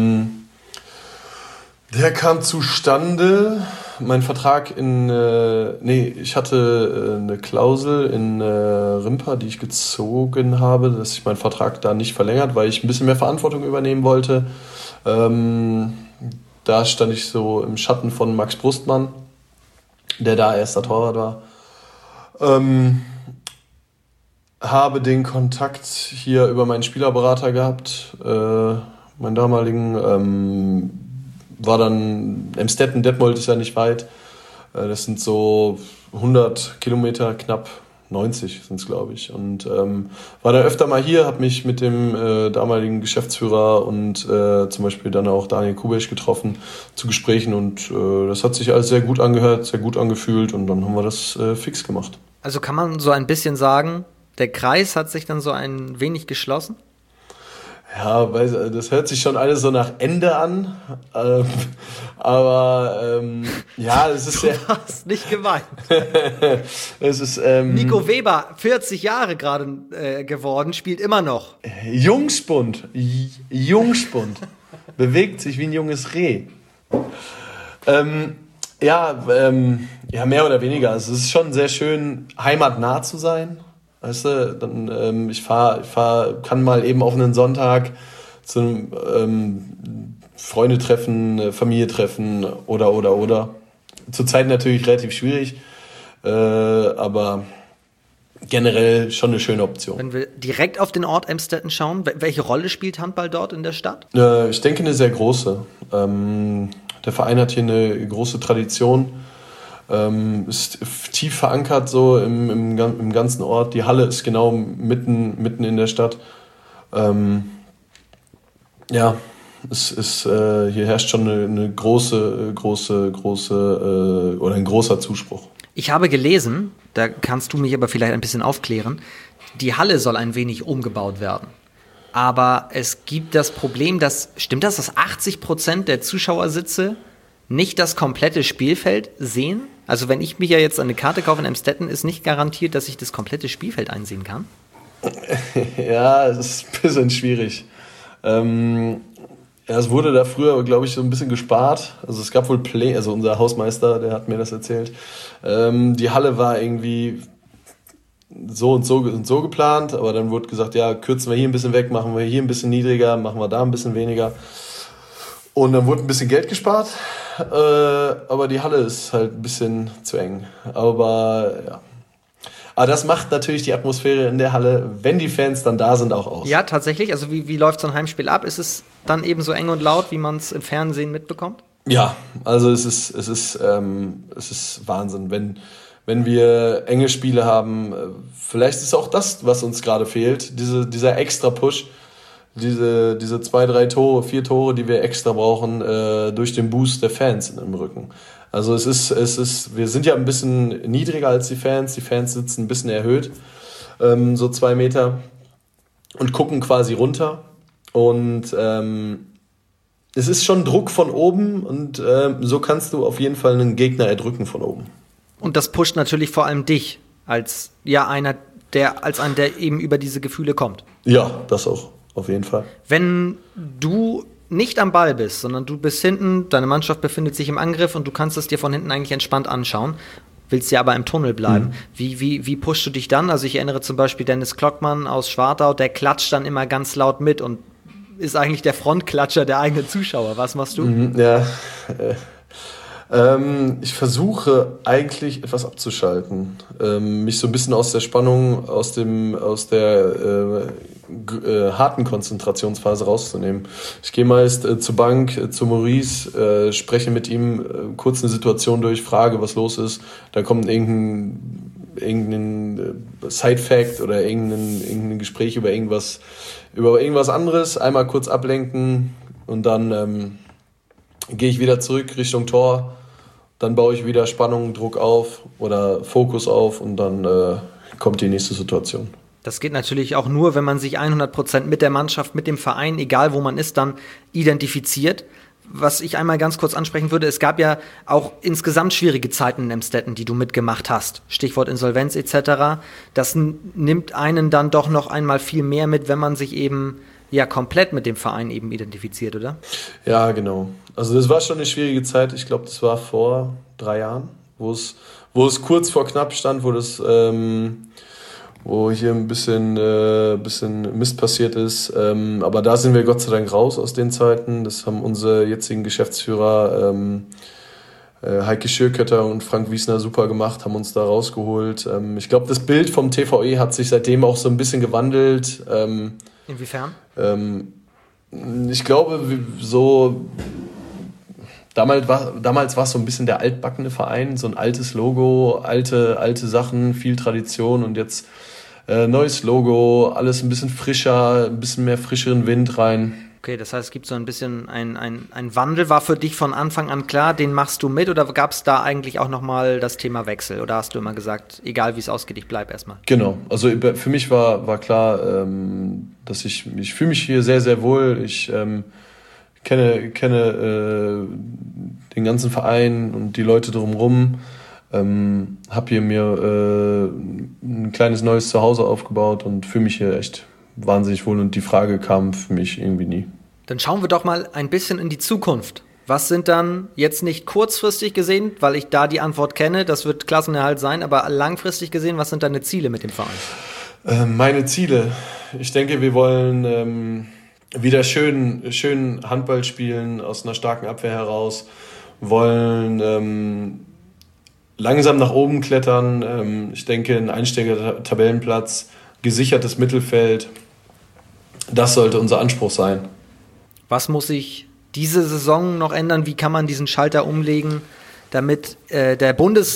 Der kam zustande, mein Vertrag ich hatte eine Klausel in Rimpa, die ich gezogen habe, dass ich meinen Vertrag da nicht verlängert, weil ich ein bisschen mehr Verantwortung übernehmen wollte. Da stand ich so im Schatten von Max Brustmann, der da erster Torwart war. Habe den Kontakt hier über meinen Spielerberater gehabt, meinen damaligen, war dann Emstetten, Detmold ist ja nicht weit, das sind so 100 Kilometer, knapp 90 sind es, glaube ich. Und war dann öfter mal hier, habe mich mit dem damaligen Geschäftsführer und zum Beispiel dann auch Daniel Kubesch getroffen zu Gesprächen und das hat sich alles sehr gut angehört, sehr gut angefühlt und dann haben wir das fix gemacht. Also kann man so ein bisschen sagen, der Kreis hat sich dann so ein wenig geschlossen? Ja, das hört sich schon alles so nach Ende an, aber ja, es ist sehr... Du hast nicht gemeint. Es ist, Nico Weber, 40 Jahre gerade geworden, spielt immer noch. Jungspund, bewegt sich wie ein junges Reh. Ja, mehr oder weniger. Also es ist schon sehr schön, heimatnah zu sein. Weißt du, dann ich kann mal eben auf einen Sonntag zu einem Freunde treffen, Familie treffen oder. Zurzeit natürlich relativ schwierig, aber generell schon eine schöne Option. Wenn wir direkt auf den Ort Emstetten schauen, welche Rolle spielt Handball dort in der Stadt? Ich denke eine sehr große. Der Verein hat hier eine große Tradition. Ist tief verankert so im ganzen Ort. Die Halle ist genau mitten in der Stadt. Ja, hier herrscht schon eine große oder ein großer Zuspruch. Ich habe gelesen, da kannst du mich aber vielleicht ein bisschen aufklären, die Halle soll ein wenig umgebaut werden. Aber es gibt das Problem, dass 80% der Zuschauersitze nicht das komplette Spielfeld sehen? Also wenn ich mich ja jetzt eine Karte kaufe in Emstetten, ist nicht garantiert, dass ich das komplette Spielfeld einsehen kann? Ja, es ist ein bisschen schwierig. Es wurde da früher, glaube ich, so ein bisschen gespart. Also es gab wohl also unser Hausmeister, der hat mir das erzählt. Die Halle war irgendwie so und so geplant, aber dann wurde gesagt, ja, kürzen wir hier ein bisschen weg, machen wir hier ein bisschen niedriger, machen wir da ein bisschen weniger. Und dann wurde ein bisschen Geld gespart, aber die Halle ist halt ein bisschen zu eng. Aber ja. Aber das macht natürlich die Atmosphäre in der Halle, wenn die Fans dann da sind, auch aus. Ja, tatsächlich. Also wie läuft so ein Heimspiel ab? Ist es dann eben so eng und laut, wie man es im Fernsehen mitbekommt? Ja, also es ist Wahnsinn. Wenn wir enge Spiele haben, vielleicht ist auch das, was uns gerade fehlt, dieser extra Push, diese 2, 3 Tore, 4 Tore, die wir extra brauchen, durch den Boost der Fans im Rücken. Also wir sind ja ein bisschen niedriger als die Fans sitzen ein bisschen erhöht, so 2 Meter und gucken quasi runter und es ist schon Druck von oben und so kannst du auf jeden Fall einen Gegner erdrücken von oben. Und das pusht natürlich vor allem dich als einer, der eben über diese Gefühle kommt. Ja, das auch, auf jeden Fall. Wenn du nicht am Ball bist, sondern du bist hinten, deine Mannschaft befindet sich im Angriff und du kannst es dir von hinten eigentlich entspannt anschauen, willst ja aber im Tunnel bleiben. Wie pushst du dich dann? Also ich erinnere zum Beispiel Dennis Klockmann aus Schwartau, der klatscht dann immer ganz laut mit und ist eigentlich der Frontklatscher der eigenen Zuschauer. Was machst du? Ja, ich versuche eigentlich etwas abzuschalten, mich so ein bisschen aus der Spannung, aus der harten Konzentrationsphase rauszunehmen. Ich gehe meist zur Bank, zu Maurice, spreche mit ihm kurz eine Situation durch, frage, was los ist. Dann kommt irgendein Side-Fact oder irgendein Gespräch über irgendwas anderes, einmal kurz ablenken und dann gehe ich wieder zurück Richtung Tor. Dann baue ich wieder Spannung, Druck auf oder Fokus auf und dann kommt die nächste Situation. Das geht natürlich auch nur, wenn man sich 100% mit der Mannschaft, mit dem Verein, egal wo man ist, dann identifiziert. Was ich einmal ganz kurz ansprechen würde, es gab ja auch insgesamt schwierige Zeiten in Emstetten, die du mitgemacht hast. Stichwort Insolvenz etc. Das nimmt einen dann doch noch einmal viel mehr mit, wenn man sich eben komplett mit dem Verein eben identifiziert, oder? Ja, genau. Also das war schon eine schwierige Zeit. Ich glaube, das war vor 3 Jahren, wo es kurz vor knapp stand, wo hier ein bisschen Mist passiert ist. Aber da sind wir Gott sei Dank raus aus den Zeiten. Das haben unsere jetzigen Geschäftsführer Heike Schürkötter und Frank Wiesner super gemacht, haben uns da rausgeholt. Ich glaube, das Bild vom TVE hat sich seitdem auch so ein bisschen gewandelt. Inwiefern? Ich glaube, damals war es so ein bisschen der altbackene Verein, so ein altes Logo, alte Sachen, viel Tradition und jetzt neues Logo, alles ein bisschen frischer, ein bisschen mehr frischeren Wind rein. Okay, das heißt, es gibt so ein bisschen ein Wandel. War für dich von Anfang an klar, den machst du mit oder gab es da eigentlich auch nochmal das Thema Wechsel? Oder hast du immer gesagt, egal wie es ausgeht, ich bleib erstmal? Genau, also für mich war klar, dass ich fühle mich hier sehr, sehr wohl. Ich kenne den ganzen Verein und die Leute drumherum. Habe hier mir ein kleines neues Zuhause aufgebaut und fühle mich hier echt wahnsinnig wohl und die Frage kam für mich irgendwie nie. Dann schauen wir doch mal ein bisschen in die Zukunft. Was sind dann jetzt nicht kurzfristig gesehen, weil ich da die Antwort kenne, das wird Klassenerhalt sein, aber langfristig gesehen, was sind deine Ziele mit dem Verein? Meine Ziele? Ich denke, wir wollen wieder schön Handball spielen aus einer starken Abwehr heraus, wollen langsam nach oben klettern. Ich denke, ein einstelliger Tabellenplatz, gesichertes Mittelfeld, das sollte unser Anspruch sein. Was muss sich diese Saison noch ändern? Wie kann man diesen Schalter umlegen, damit der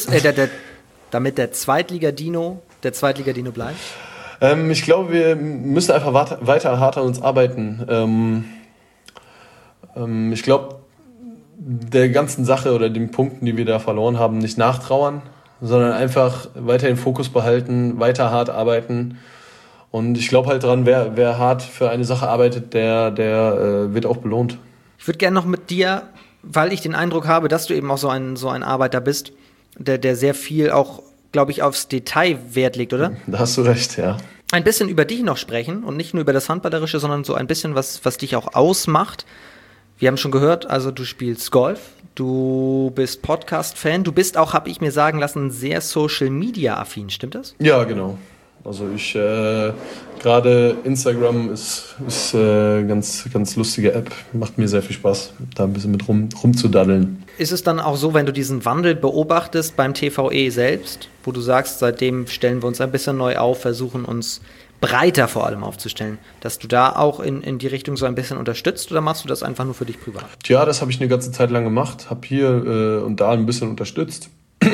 Zweitliga-Dino bleibt? Ich glaube, wir müssen einfach weiter hart an uns arbeiten. Ich glaube, der ganzen Sache oder den Punkten, die wir da verloren haben, nicht nachtrauern, sondern einfach weiter den Fokus behalten, weiter hart arbeiten. Und ich glaube halt dran, wer hart für eine Sache arbeitet, der wird auch belohnt. Ich würde gerne noch mit dir, weil ich den Eindruck habe, dass du eben auch so ein Arbeiter bist, der sehr viel auch, glaube ich, aufs Detail Wert legt, oder? Da hast du recht, ja. Ein bisschen über dich noch sprechen und nicht nur über das Handballerische, sondern so ein bisschen, was dich auch ausmacht. Wir haben schon gehört, also du spielst Golf, du bist Podcast-Fan, du bist auch, habe ich mir sagen lassen, sehr Social-Media-affin, stimmt das? Ja, genau. Also gerade Instagram ist ganz, ganz lustige App, macht mir sehr viel Spaß, da ein bisschen mit rumzudaddeln. Ist es dann auch so, wenn du diesen Wandel beobachtest beim TVE selbst, wo du sagst, seitdem stellen wir uns ein bisschen neu auf, versuchen uns breiter vor allem aufzustellen, dass du da auch in die Richtung so ein bisschen unterstützt oder machst du das einfach nur für dich privat? Ja, das habe ich eine ganze Zeit lang gemacht, habe hier und da ein bisschen unterstützt.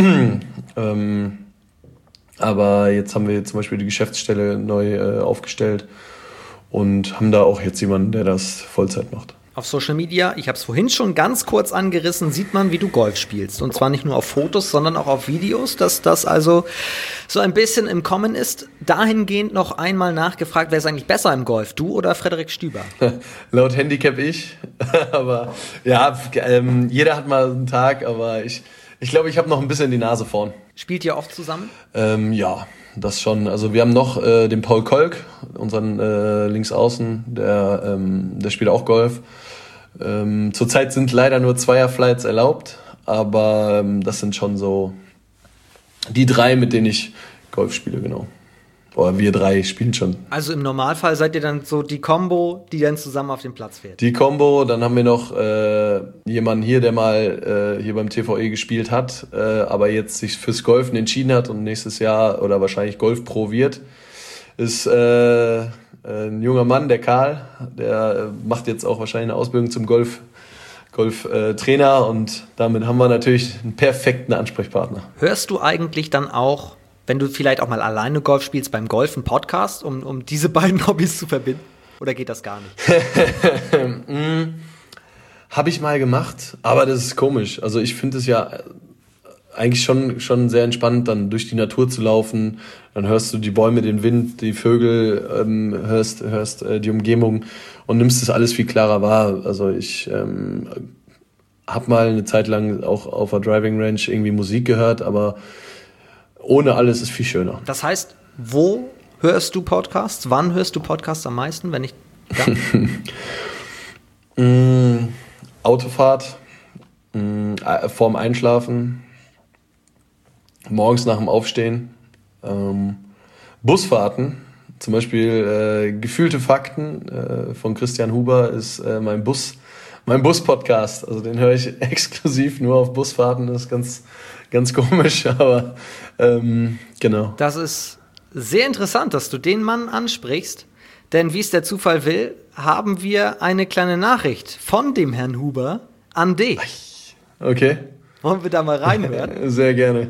Aber jetzt haben wir zum Beispiel die Geschäftsstelle neu aufgestellt und haben da auch jetzt jemanden, der das Vollzeit macht. Auf Social Media, ich habe es vorhin schon ganz kurz angerissen, sieht man, wie du Golf spielst. Und zwar nicht nur auf Fotos, sondern auch auf Videos, dass das also so ein bisschen im Kommen ist. Dahingehend noch einmal nachgefragt, wer ist eigentlich besser im Golf, du oder Frederik Stüber? Laut Handicap ich, aber ja, jeder hat mal einen Tag, aber ich glaube, ich habe noch ein bisschen die Nase vorn. Spielt ihr oft zusammen? Ja, das schon. Also wir haben noch den Paul Kolk, unseren Linksaußen, der spielt auch Golf. Zurzeit sind leider nur Zweierflights erlaubt, aber das sind schon so die 3, mit denen ich Golf spiele, genau. Oder wir 3 spielen schon. Also im Normalfall seid ihr dann so die Combo, die dann zusammen auf den Platz fährt? Die Combo, dann haben wir noch jemanden hier, der mal hier beim TVE gespielt hat, aber jetzt sich fürs Golfen entschieden hat und nächstes Jahr oder wahrscheinlich Golf Pro wird. Ist ein junger Mann, der Karl, der macht jetzt auch wahrscheinlich eine Ausbildung zum Golf-Trainer und damit haben wir natürlich einen perfekten Ansprechpartner. Hörst du eigentlich dann auch, wenn du vielleicht auch mal alleine Golf spielst, beim Golf einen Podcast, um diese beiden Hobbys zu verbinden? Oder geht das gar nicht? Habe ich mal gemacht, aber das ist komisch. Also ich finde es ja eigentlich schon sehr entspannt, dann durch die Natur zu laufen. Dann hörst du die Bäume, den Wind, die Vögel, hörst die Umgebung und nimmst das alles viel klarer wahr. Also ich habe mal eine Zeit lang auch auf der Driving Range irgendwie Musik gehört, aber ohne alles ist viel schöner. Das heißt, wo hörst du Podcasts? Wann hörst du Podcasts am meisten, wenn nicht Autofahrt, vorm Einschlafen, morgens nach dem Aufstehen, Busfahrten, zum Beispiel Gefühlte Fakten von Christian Huber ist mein Bus-Podcast. Also den höre ich exklusiv nur auf Busfahrten, das ist ganz komisch, aber genau. Das ist sehr interessant, dass du den Mann ansprichst, denn wie es der Zufall will, haben wir eine kleine Nachricht von dem Herrn Huber an dich. Okay. Wollen wir da mal reinhören? Sehr gerne.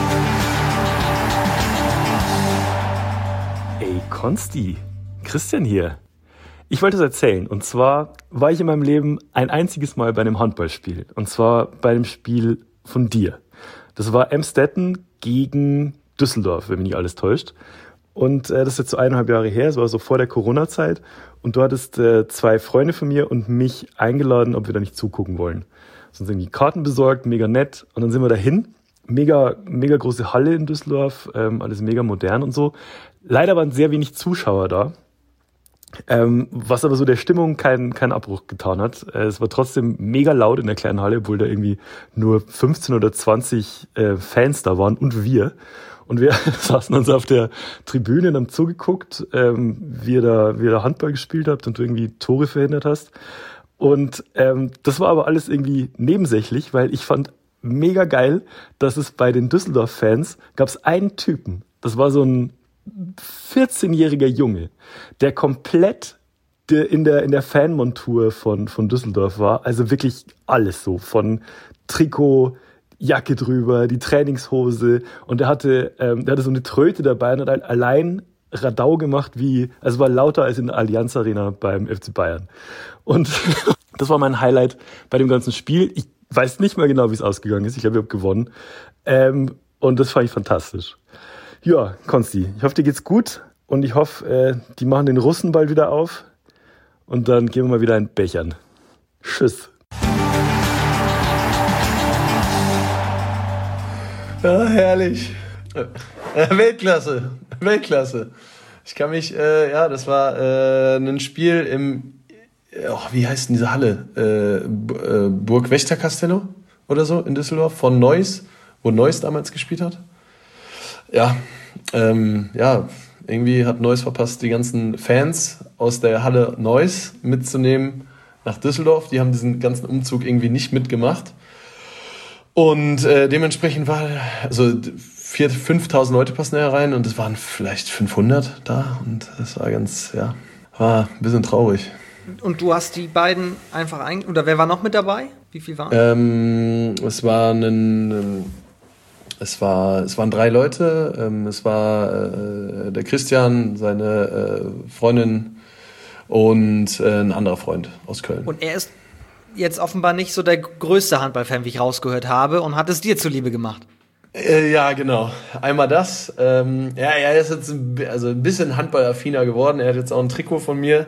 Ey, Konsti, Christian hier. Ich wollte es erzählen. Und zwar war ich in meinem Leben ein einziges Mal bei einem Handballspiel. Und zwar bei einem Spiel von dir. Das war Emstetten gegen Düsseldorf, wenn mich nicht alles täuscht. Und das ist jetzt so 1,5 Jahre her, es war so vor der Corona-Zeit. Und du hattest 2 Freunde von mir und mich eingeladen, ob wir da nicht zugucken wollen. Sonst irgendwie Karten besorgt, mega nett. Und dann sind wir dahin. Mega große Halle in Düsseldorf, alles mega modern und so. Leider waren sehr wenig Zuschauer da, was aber so der Stimmung keinen Abbruch getan hat. Es war trotzdem mega laut in der kleinen Halle, obwohl da irgendwie nur 15 oder 20 Fans da waren und wir. Und wir saßen uns auf der Tribüne und haben zugeguckt, wie ihr da Handball gespielt habt und du irgendwie Tore verhindert hast. Und das war aber alles irgendwie nebensächlich, weil ich fand mega geil, dass es bei den Düsseldorf-Fans gab es einen Typen. Das war so ein 14-jähriger Junge, der komplett in der Fanmontur von Düsseldorf war. Also wirklich alles so, von Trikot, Jacke drüber, die Trainingshose, und der hatte so eine Tröte dabei und hat halt allein Radau gemacht also war lauter als in der Allianz Arena beim FC Bayern. Und das war mein Highlight bei dem ganzen Spiel. Ich weiß nicht mehr genau, wie es ausgegangen ist. Ich glaube, ich habe gewonnen. Und das fand ich fantastisch. Ja, Konsti, ich hoffe, dir geht's gut und ich hoffe, die machen den Russen bald wieder auf und dann gehen wir mal wieder in Bechern. Tschüss. Ja, herrlich. Weltklasse. Ich kann mich, das war ein Spiel wie heißt denn diese Halle? Burg Wächter-Castello oder so in Düsseldorf von Neuss, wo Neuss damals gespielt hat. Ja, irgendwie hat Neuss verpasst, die ganzen Fans aus der Halle Neuss mitzunehmen nach Düsseldorf. Die haben diesen ganzen Umzug irgendwie nicht mitgemacht. Und dementsprechend war, 4.000, 5.000 Leute passen da rein und es waren vielleicht 500 da. Und das war war ein bisschen traurig. Und du hast die beiden einfach oder wer war noch mit dabei? Wie viel waren? Es waren 3 Leute. Es war der Christian, seine Freundin und ein anderer Freund aus Köln. Und er ist jetzt offenbar nicht so der größte Handballfan, wie ich rausgehört habe, und hat es dir zuliebe gemacht. Ja, genau. Einmal das. Er ist jetzt ein bisschen handballaffiner geworden. Er hat jetzt auch ein Trikot von mir.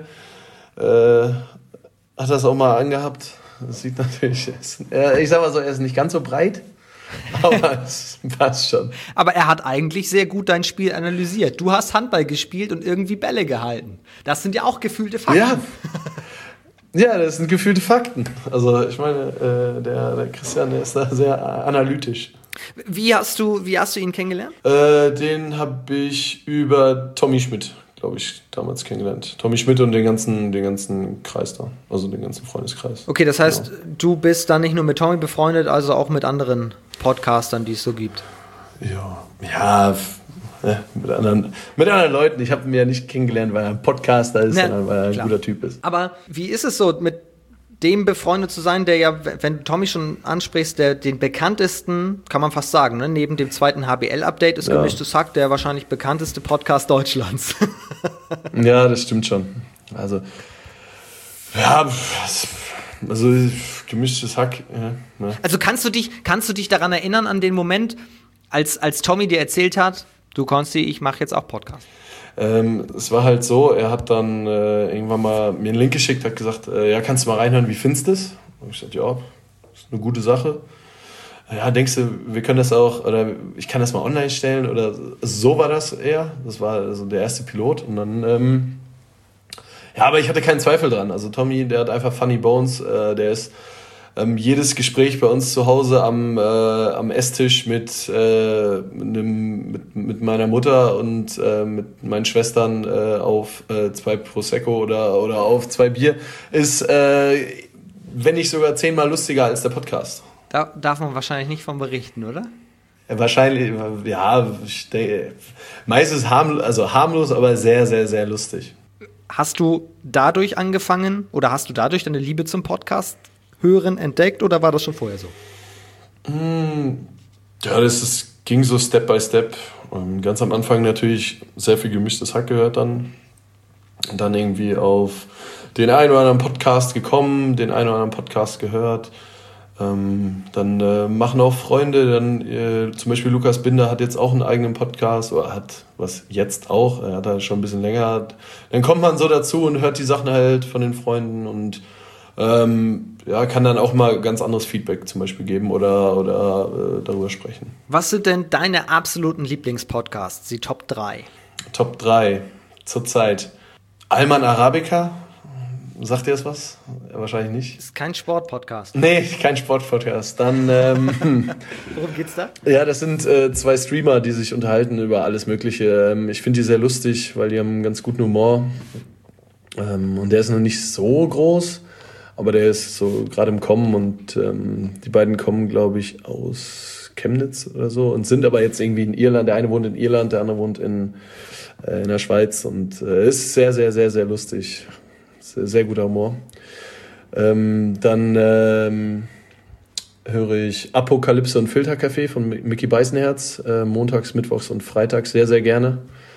Hat das auch mal angehabt. Das sieht natürlich, ich sag mal so, er ist nicht ganz so breit, aber es passt schon. Aber er hat eigentlich sehr gut dein Spiel analysiert. Du hast Handball gespielt und irgendwie Bälle gehalten. Das sind ja auch gefühlte Fakten. Ja, das sind gefühlte Fakten. Also ich meine, der Christian, der ist da sehr analytisch. Wie hast du ihn kennengelernt? Den habe ich über Tommy Schmidt, glaube ich, damals kennengelernt. Tommy Schmidt und den ganzen Kreis da, also den ganzen Freundeskreis. Okay, das heißt, Du bist dann nicht nur mit Tommy befreundet, also auch mit anderen Podcastern, die es so gibt. Ja, mit anderen Leuten. Ich habe ihn ja nicht kennengelernt, weil er ein Podcaster ist, sondern weil er ein guter Typ ist. Aber wie ist es so, mit dem befreundet zu sein, der ja, wenn du Tommy schon ansprichst, den bekanntesten, kann man fast sagen, ne? Neben dem zweiten HBL-Update ist Gemischtes Hack der wahrscheinlich bekannteste Podcast Deutschlands. Ja, das stimmt schon. Also Gemischtes Hack. Ja. Also kannst du dich daran erinnern, an den Moment, als Tommy dir erzählt hat, du Konsti, ich mache jetzt auch Podcast? Es war halt so, er hat dann irgendwann mal mir einen Link geschickt, hat gesagt, kannst du mal reinhören, wie findest du das? Und ich sagte, ja, ist eine gute Sache. Ja, denkst du, wir können das auch, oder ich kann das mal online stellen, oder so war das eher. Das war also der erste Pilot. Und dann, aber ich hatte keinen Zweifel dran. Also Tommy, der hat einfach Funny Bones, der ist jedes Gespräch bei uns zu Hause am Esstisch mit meiner Mutter und mit meinen Schwestern auf 2 Prosecco oder auf 2 Bier ist, wenn nicht sogar 10-mal lustiger als der Podcast. Da darf man wahrscheinlich nicht von berichten, oder? Wahrscheinlich, ja, ich denke, meistens harmlos, aber sehr, sehr, sehr lustig. Hast du dadurch angefangen oder hast du dadurch deine Liebe zum Podcast hören entdeckt oder war das schon vorher so? Ja, das ging so Step by Step. Ganz am Anfang natürlich sehr viel Gemischtes Hack gehört dann. Und dann irgendwie auf den einen oder anderen Podcast gekommen, den einen oder anderen Podcast gehört. Dann machen auch Freunde, dann zum Beispiel Lukas Binder hat jetzt auch einen eigenen Podcast, oder hat was jetzt auch, er hat halt schon ein bisschen länger. Dann kommt man so dazu und hört die Sachen halt von den Freunden und kann dann auch mal ganz anderes Feedback zum Beispiel geben oder darüber sprechen. Was sind denn deine absoluten Lieblingspodcasts, die Top 3? Top 3 zurzeit. Alman Arabica, sagt ihr das was? Wahrscheinlich nicht. Ist kein Sportpodcast. Nee, kein Sportpodcast. Dann worum geht's da? Ja, das sind 2 Streamer, die sich unterhalten über alles Mögliche. Ich finde die sehr lustig, weil die haben einen ganz guten Humor. Und der ist noch nicht so groß. Aber der ist so gerade im Kommen und die beiden kommen, glaube ich, aus Chemnitz oder so und sind aber jetzt irgendwie in Irland. Der eine wohnt in Irland, der andere wohnt in der Schweiz und ist sehr, sehr, sehr, sehr lustig. Sehr, sehr guter Humor. Dann höre ich Apokalypse und Filtercafé von Micky Beißenherz, montags, mittwochs und freitags sehr, sehr gerne.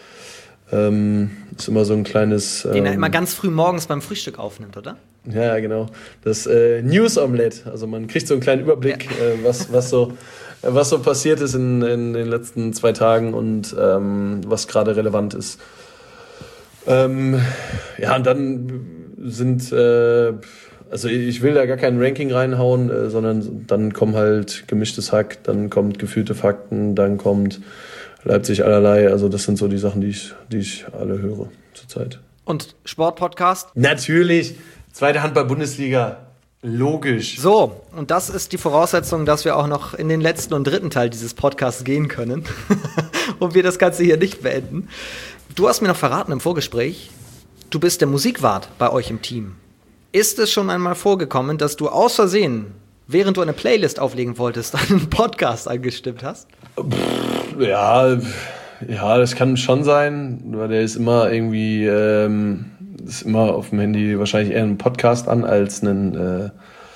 Ist immer so ein kleines... Den er immer ganz früh morgens beim Frühstück aufnimmt, oder? Ja, genau. Das News Omelette. Also man kriegt so einen kleinen Überblick, was so passiert ist in den letzten 2 Tagen und was gerade relevant ist. Und dann sind... also ich will da gar kein Ranking reinhauen, sondern dann kommt halt Gemischtes Hack, dann kommt Gefühlte Fakten, dann kommt Leipzig allerlei. Also das sind so die Sachen, die ich alle höre zurzeit. Und Sportpodcast? Natürlich. 2. Handball-Bundesliga. Logisch. So, und das ist die Voraussetzung, dass wir auch noch in den letzten und dritten Teil dieses Podcasts gehen können und wir das Ganze hier nicht beenden. Du hast mir noch verraten im Vorgespräch, du bist der Musikwart bei euch im Team. Ist es schon einmal vorgekommen, dass du aus Versehen, während du eine Playlist auflegen wolltest, einen Podcast angestimmt hast? Ja, das kann schon sein, weil der ist immer irgendwie, ist immer auf dem Handy wahrscheinlich eher ein Podcast an als eine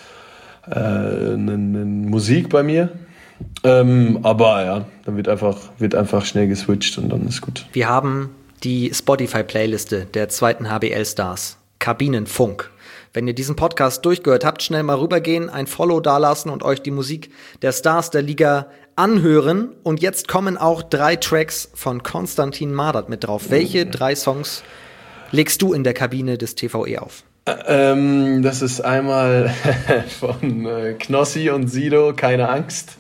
Musik bei mir. Aber ja, dann wird einfach schnell geswitcht und dann ist gut. Wir haben die Spotify-Playliste der 2. HBL-Stars, Kabinenfunk. wenn ihr diesen Podcast durchgehört habt, schnell mal rübergehen, ein Follow dalassen und euch die Musik der Stars der Liga anhören. Und jetzt kommen auch 3 Tracks von Konstantin Mardert mit drauf. Welche 3 Songs legst du in der Kabine des TVE auf? Das ist einmal von Knossi und Sido, Keine Angst.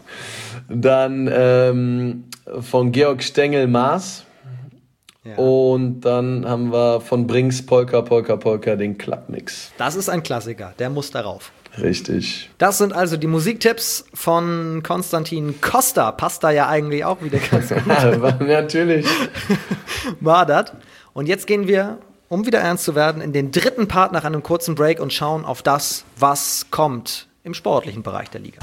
Dann von Georg Stengel, Mars. Ja. Und dann haben wir von Brinks Polka, Polka, Polka den Clubmix. Das ist ein Klassiker, der muss darauf. Richtig. Das sind also die Musiktipps von Konstantin Costa. Passt da ja eigentlich auch wieder ganz gut. Natürlich. Mardert. Und jetzt gehen wir, um wieder ernst zu werden, in den dritten Part nach einem kurzen Break und schauen auf das, was kommt im sportlichen Bereich der Liga.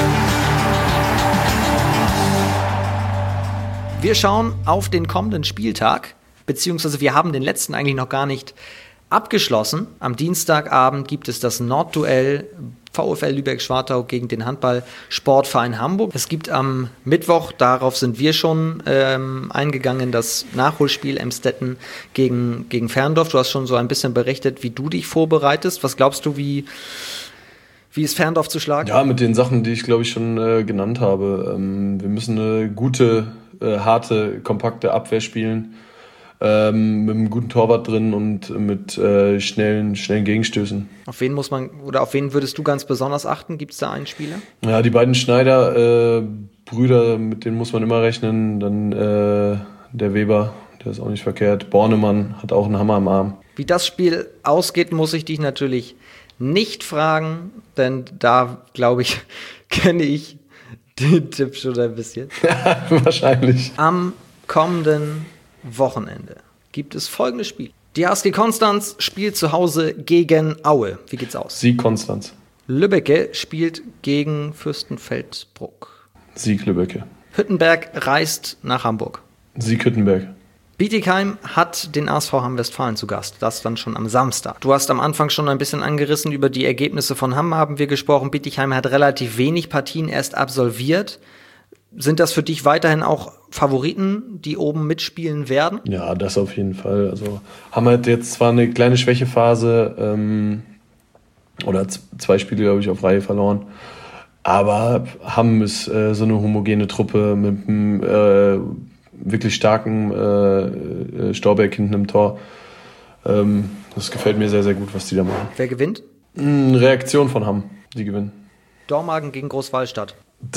Wir schauen auf den kommenden Spieltag, beziehungsweise wir haben den letzten eigentlich noch gar nicht abgeschlossen. Am Dienstagabend gibt es das Nordduell VfL Lübeck-Schwartau gegen den Handball-Sportverein Hamburg. Es gibt am Mittwoch, darauf sind wir schon eingegangen, das Nachholspiel Emstetten gegen Ferndorf. Du hast schon so ein bisschen berichtet, wie du dich vorbereitest. Was glaubst du, wie ist Ferndorf zu schlagen? Ja, mit den Sachen, die ich glaube ich schon genannt habe. Wir müssen eine gute, harte, kompakte Abwehr spielen. Mit einem guten Torwart drin und mit schnellen Gegenstößen. Auf wen würdest du ganz besonders achten? Gibt es da einen Spieler? Ja, die beiden Schneider, Brüder, mit denen muss man immer rechnen. Dann der Weber, der ist auch nicht verkehrt. Bornemann hat auch einen Hammer am Arm. Wie das Spiel ausgeht, muss ich dich natürlich nicht fragen, denn da, glaube ich, kenne ich den Tipp schon ein bisschen. Wahrscheinlich. Am kommenden Wochenende gibt es folgendes Spiel. Die HSG Konstanz spielt zu Hause gegen Aue. Wie geht's aus? Sieg Konstanz. Lübbecke spielt gegen Fürstenfeldbruck. Sieg Lübbecke. Hüttenberg reist nach Hamburg. Sieg Hüttenberg. Bietigheim hat den ASV Hamm-Westfalen zu Gast. Das dann schon am Samstag. Du hast am Anfang schon ein bisschen angerissen, über die Ergebnisse von Hamm haben wir gesprochen. Bietigheim hat relativ wenig Partien erst absolviert. Sind das für dich weiterhin auch Favoriten, die oben mitspielen werden? Ja, das auf jeden Fall. Also haben halt jetzt zwar eine kleine Schwächephase oder 2 Spiele, glaube ich, auf Reihe verloren. Aber Hamm ist so eine homogene Truppe mit einem wirklich starken Storberg hinten im Tor. Das gefällt mir sehr, sehr gut, was die da machen. Wer gewinnt? Reaktion von Hamm, die gewinnen. Dormagen gegen Großwallstadt.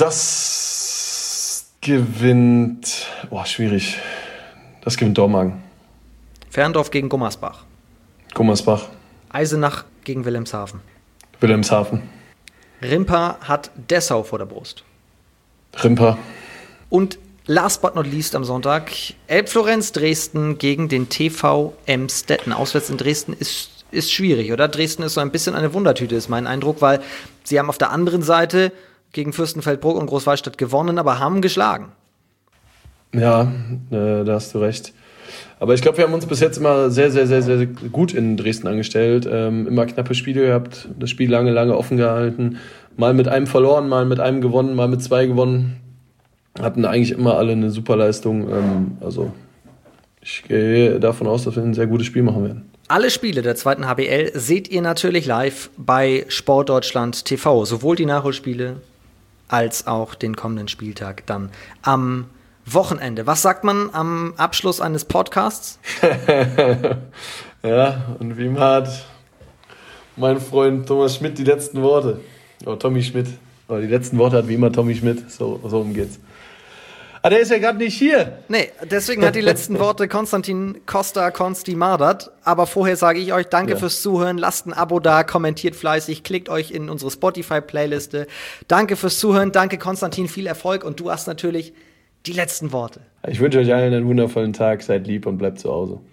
Das gewinnt... schwierig. Das gewinnt Dormagen. Ferndorf gegen Gummersbach. Gummersbach. Eisenach gegen Wilhelmshaven. Wilhelmshaven. Rimpa hat Dessau vor der Brust. Rimpa. Und last but not least am Sonntag Elbflorenz Dresden gegen den TV Emstetten. Auswärts in Dresden ist schwierig, oder? Dresden ist so ein bisschen eine Wundertüte, ist mein Eindruck, weil sie haben auf der anderen Seite gegen Fürstenfeldbruck und Großwallstadt gewonnen, aber haben geschlagen. Ja, da hast du recht. Aber ich glaube, wir haben uns bis jetzt immer sehr, sehr, sehr, sehr gut in Dresden angestellt. Immer knappe Spiele gehabt, das Spiel lange, lange offen gehalten. Mal mit einem verloren, mal mit einem gewonnen, mal mit 2 gewonnen. Hatten eigentlich immer alle eine super Leistung. Also ich gehe davon aus, dass wir ein sehr gutes Spiel machen werden. Alle Spiele der zweiten HBL seht ihr natürlich live bei Sportdeutschland TV. Sowohl die Nachholspiele als auch den kommenden Spieltag dann am Wochenende. Was sagt man am Abschluss eines Podcasts? Ja, und wie hat mein Freund Thomas Schmidt die letzten Worte? Oh, Tommy Schmidt. Oh, die letzten Worte hat wie immer Tommy Schmidt. So umgeht's. Ah, der ist ja gerade nicht hier. Nee, deswegen hat die letzten Worte Konstantin Costa Konsti Mardert. Aber vorher sage ich euch danke fürs Zuhören. Lasst ein Abo da, kommentiert fleißig, klickt euch in unsere Spotify-Playliste. Danke fürs Zuhören, danke Konstantin, viel Erfolg. Und du hast natürlich die letzten Worte. Ich wünsche euch allen einen wundervollen Tag, seid lieb und bleibt zu Hause.